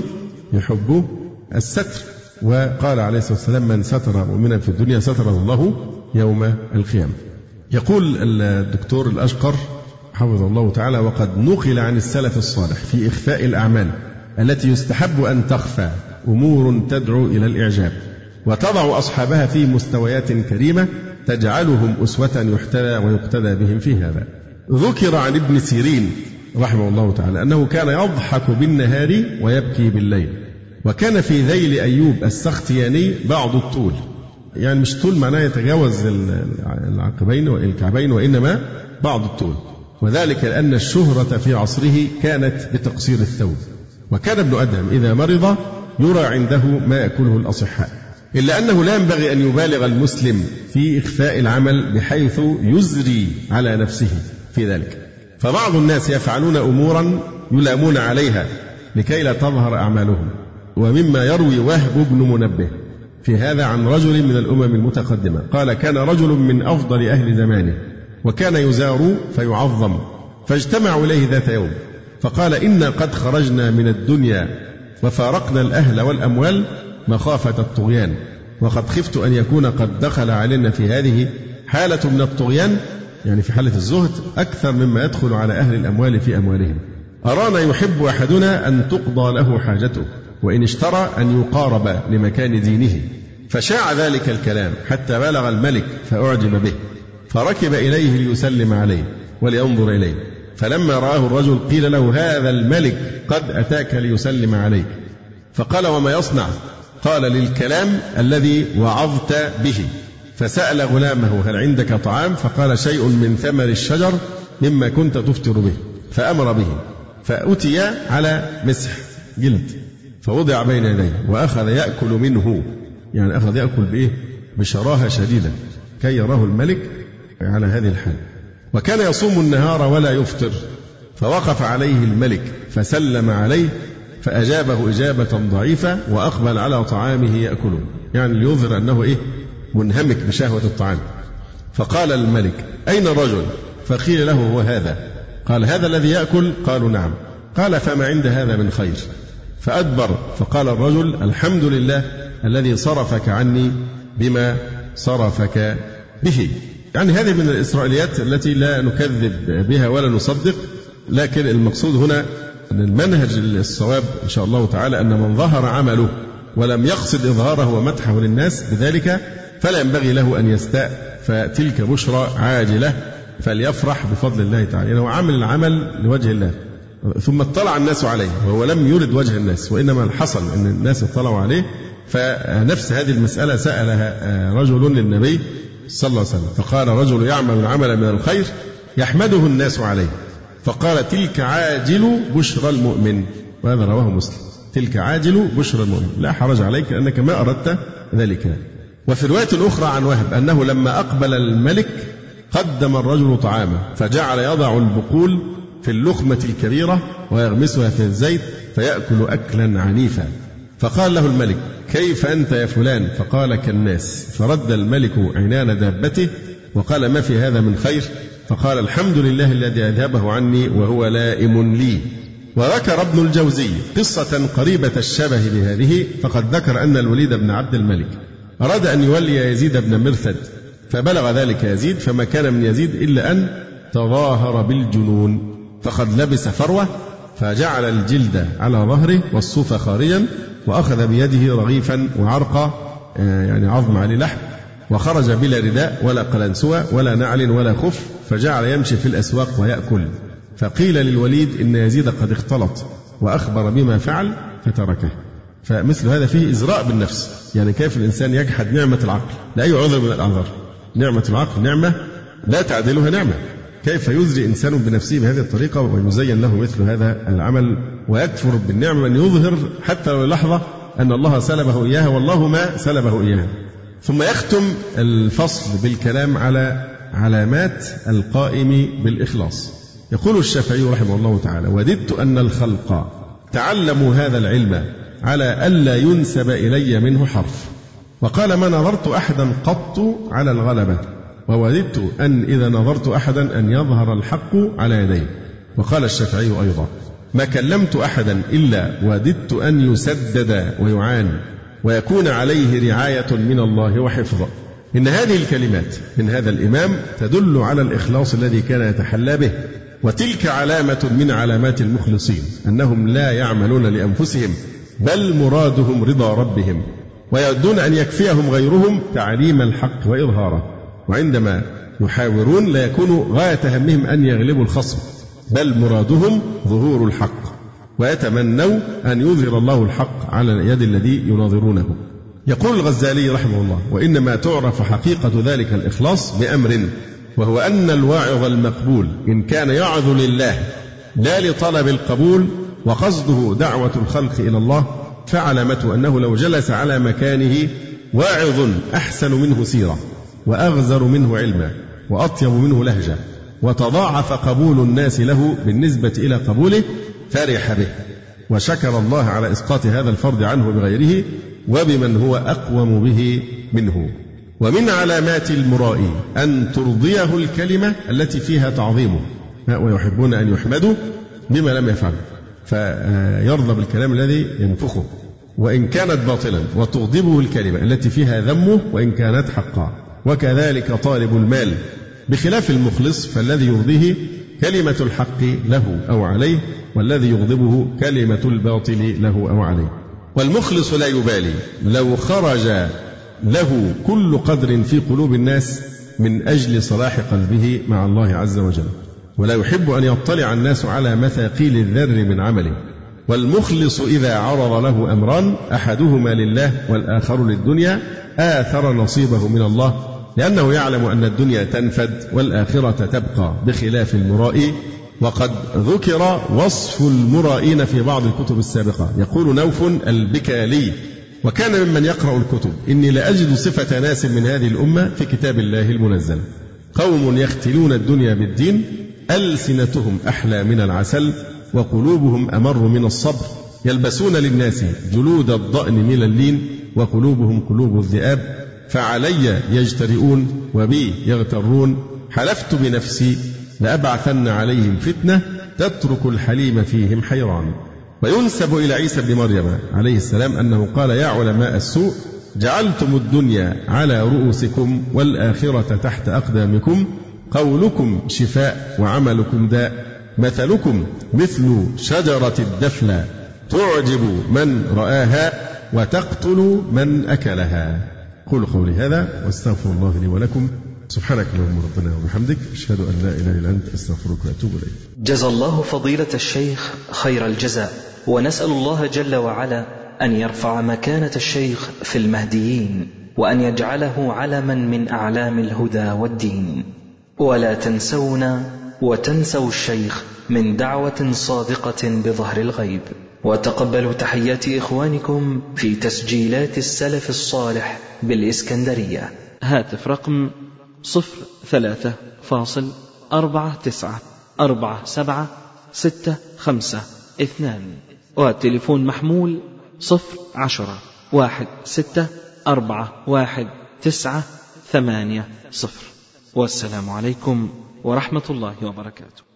يحب الستر. وقال عليه الصلاة والسلام: من ستر مؤمنا في الدنيا ستره الله يوم القيامة. يقول الدكتور الأشقر حفظه الله تعالى: وقد نقل عن السلف الصالح في إخفاء الأعمال التي يستحب أن تخفى أمور تدعو إلى الإعجاب وتضع أصحابها في مستويات كريمة تجعلهم أسوة يحتذى ويقتدى بهم في هذا. ذكر عن ابن سيرين رحمه الله تعالى أنه كان يضحك بالنهار ويبكي بالليل، وكان في ذيل أيوب السختياني بعض الطول، يعني مش طول معناه يتجاوز العقبين والكعبين، وإنما بعض الطول، وذلك لأن الشهرة في عصره كانت بتقصير الثوب، وكان ابن أدهم إذا مرض يرى عنده ما يأكله الأصحاء، إلا أنه لا ينبغي أن يبالغ المسلم في إخفاء العمل بحيث يزري على نفسه في ذلك، فبعض الناس يفعلون أمورا يلامون عليها لكي لا تظهر أعمالهم. ومما يروي وهب بن منبه في هذا عن رجل من الأمم المتقدمة قال: كان رجل من أفضل أهل زمانه وكان يزار فيعظم، فاجتمعوا إليه ذات يوم فقال: إنا قد خرجنا من الدنيا وفارقنا الأهل والأموال مخافة الطغيان، وقد خفت أن يكون قد دخل علينا في هذه حالة من الطغيان، يعني في حالة الزهد أكثر مما يدخل على أهل الأموال في أموالهم. أرانا يحب أحدنا أن تقضى له حاجته، وإن اشترى أن يقارب لمكان دينه. فشاع ذلك الكلام حتى بلغ الملك فأعجب به، فركب إليه ليسلم عليه ولينظر إليه، فلما رآه الرجل قيل له: هذا الملك قد أتاك ليسلم عليك. فقال: وما يصنع؟ قال: للكلام الذي وعظت به. فسأل غلامه: هل عندك طعام؟ فقال: شيء من ثمر الشجر مما كنت تفطر به، فأمر به، فأتي على مسح جلد فوضع بين يديه وأخذ يأكل منه، يعني أخذ يأكل بإيه؟ بشراهة شديدة كي يراه الملك على هذه الحال. وكان يصوم النهار ولا يفطر، فوقف عليه الملك فسلم عليه فأجابه إجابة ضعيفة وأقبل على طعامه يأكله، يعني ليظهر أنه إيه؟ منهمك بشهوة الطعام. فقال الملك: أين الرجل؟ فقيل له: هو هذا. قال: هذا الذي يأكل؟ قالوا: نعم. قال: فما عند هذا من خير؟ فأدبر. فقال الرجل: الحمد لله الذي صرفك عني بما صرفك به. يعني هذه من الإسرائيليات التي لا نكذب بها ولا نصدق، لكن المقصود هنا أن المنهج الصواب إن شاء الله تعالى أن من ظهر عمله ولم يقصد إظهاره ومدحه للناس بذلك فلا ينبغي له أن يستاء، فتلك بشرى عاجلة فليفرح بفضل الله تعالى، يعني هو عامل العمل لوجه الله، ثم اطلع الناس عليه وهو لم يرد وجه الناس، وإنما حصل أن الناس اطلعوا عليه. فنفس هذه المسألة سألها رجل للنبي صلى الله عليه وسلم، فقال رجل يعمل العمل من الخير يحمده الناس عليه، فقال تلك عاجل بشرى المؤمن، وهذا رواه مسلم. تلك عاجل بشرى المؤمن، لا حرج عليك أنك ما أردت ذلك. وفي رواية أخرى عن وهب أنه لما أقبل الملك قدم الرجل طعامه فجعل يضع البقول في اللخمة الكبيرة ويغمسها في الزيت فيأكل أكلا عنيفا، فقال له الملك كيف أنت يا فلان؟ فقال كالناس. فرد الملك عنان دابته وقال ما في هذا من خير؟ فقال الحمد لله الذي أذهبه عني وهو لائم لي. وذكر ابن الجوزي قصة قريبة الشبه بهذه، فقد ذكر أن الوليد بن عبد الملك أراد أن يولي يزيد بن مرثد، فبلغ ذلك يزيد فما كان من يزيد إلا أن تظاهر بالجنون، فقد لبس فروة فجعل الجلد على ظهره والصوف خارجا، وأخذ بيده رغيفا وعرقا يعني عظم عليه لحم، وخرج بلا رداء ولا قلنسوة ولا نعل ولا خف، فجعل يمشي في الأسواق ويأكل. فقيل للوليد إن يزيد قد اختلط وأخبر بما فعل فتركه. فمثل هذا فيه إزراء بالنفس، يعني كيف الإنسان يجحد نعمة العقل لأي عذر من الأعذار. نعمة العقل نعمة لا تعدلها نعمة، كيف يزري إنسان بنفسه بهذه الطريقة ويزين له مثل هذا العمل ويكفر بالنعمة من يظهر حتى لو لحظة أن الله سلبه إياها والله ما سلبه إياها. ثم يختم الفصل بالكلام على علامات القائم بالإخلاص. يقول الشافعي رحمه الله تعالى وددت أن الخلق تعلموا هذا العلم على ألا ينسب إلي منه حرف، وقال ما نظرت أحدا قط على الغلبة، ووددت أن إذا نظرت أحدا أن يظهر الحق على يديه. وقال الشافعي أيضا ما كلمت أحدا إلا وددت أن يسدد ويعان ويكون عليه رعاية من الله وحفظه. إن هذه الكلمات من هذا الإمام تدل على الإخلاص الذي كان يتحلى به، وتلك علامة من علامات المخلصين أنهم لا يعملون لأنفسهم بل مرادهم رضا ربهم، ويودون أن يكفيهم غيرهم تعليم الحق وإظهاره، وعندما يحاورون لا يكون غاية همهم أن يغلبوا الخصم بل مرادهم ظهور الحق، ويتمنوا أن يظهر الله الحق على يد الذي يناظرونه. يقول الغزالي رحمه الله وإنما تعرف حقيقة ذلك الإخلاص بأمر، وهو أن الواعظ المقبول إن كان يعظ لله لا لطلب القبول وقصده دعوة الخلق إلى الله، فعلامته أنه لو جلس على مكانه واعظ أحسن منه سيرة وأغزر منه علما وأطيب منه لهجة وتضاعف قبول الناس له بالنسبة إلى قبوله فرح به، وشكر الله على إسقاط هذا الفرض عنه بغيره وبمن هو أقوم به منه. ومن علامات المرائي أن ترضيه الكلمة التي فيها تعظيمه، ويحبون أن يحمدوا بما لم يفعل، فيرضى بالكلام الذي ينفخه وإن كانت باطلا، وتغضبه الكلمة التي فيها ذمه وإن كانت حقا. وكذلك طالب المال، بخلاف المخلص فالذي يرضيه كلمة الحق له أو عليه، والذي يغضبه كلمة الباطل له أو عليه. والمخلص لا يبالي لو خرج له كل قدر في قلوب الناس من أجل صلاح قلبه مع الله عز وجل، ولا يحب أن يطلع الناس على مثاقيل الذر من عمله. والمخلص إذا عرض له أمران أحدهما لله والآخر للدنيا آثر نصيبه من الله، لأنه يعلم أن الدنيا تنفد والآخرة تبقى، بخلاف المرائي. وقد ذكر وصف المرائين في بعض الكتب السابقة. يقول نوف البكالي وكان ممن يقرأ الكتب إني لأجد صفة ناس من هذه الأمة في كتاب الله المنزل، قوم يختلون الدنيا بالدين، ألسنتهم أحلى من العسل وقلوبهم أمر من الصبر، يلبسون للناس جلود الضأن من اللين وقلوبهم قلوب الذئاب، فعلي يجترئون وبي يغترون، حلفت بنفسي لأبعثن عليهم فتنة تترك الحليم فيهم حيران. وينسب إلى عيسى بن مريم عليه السلام أنه قال يا علماء السوء جعلتم الدنيا على رؤوسكم والآخرة تحت أقدامكم، قولكم شفاء وعملكم داء، مثلكم مثل شجرة الدفلة تعجب من رآها وتقتل من أكلها. قولوا قولي هذا واستغفر الله لي ولكم سبحانك اللهم ربنا وبحمدك، أشهد أن لا إله إلا أنت، أستغفرك وأتوب إليك. جزا الله فضيلة الشيخ خير الجزاء، ونسأل الله جل وعلا أن يرفع مكانة الشيخ في المهديين، وأن يجعله علما من أعلام الهدى والدين. ولا تنسونا وتنسوا الشيخ من دعوة صادقة بظهر الغيب. وتقبلوا تحيات إخوانكم في تسجيلات السلف الصالح بالإسكندرية. هاتف رقم صفر ثلاثة فاصل أربعة تسعة أربعة سبعة ستة خمسة اثنان، والتليفون محمول صفر عشرة واحد ستة أربعة واحد تسعة ثمانية صفر. والسلام عليكم ورحمة الله وبركاته.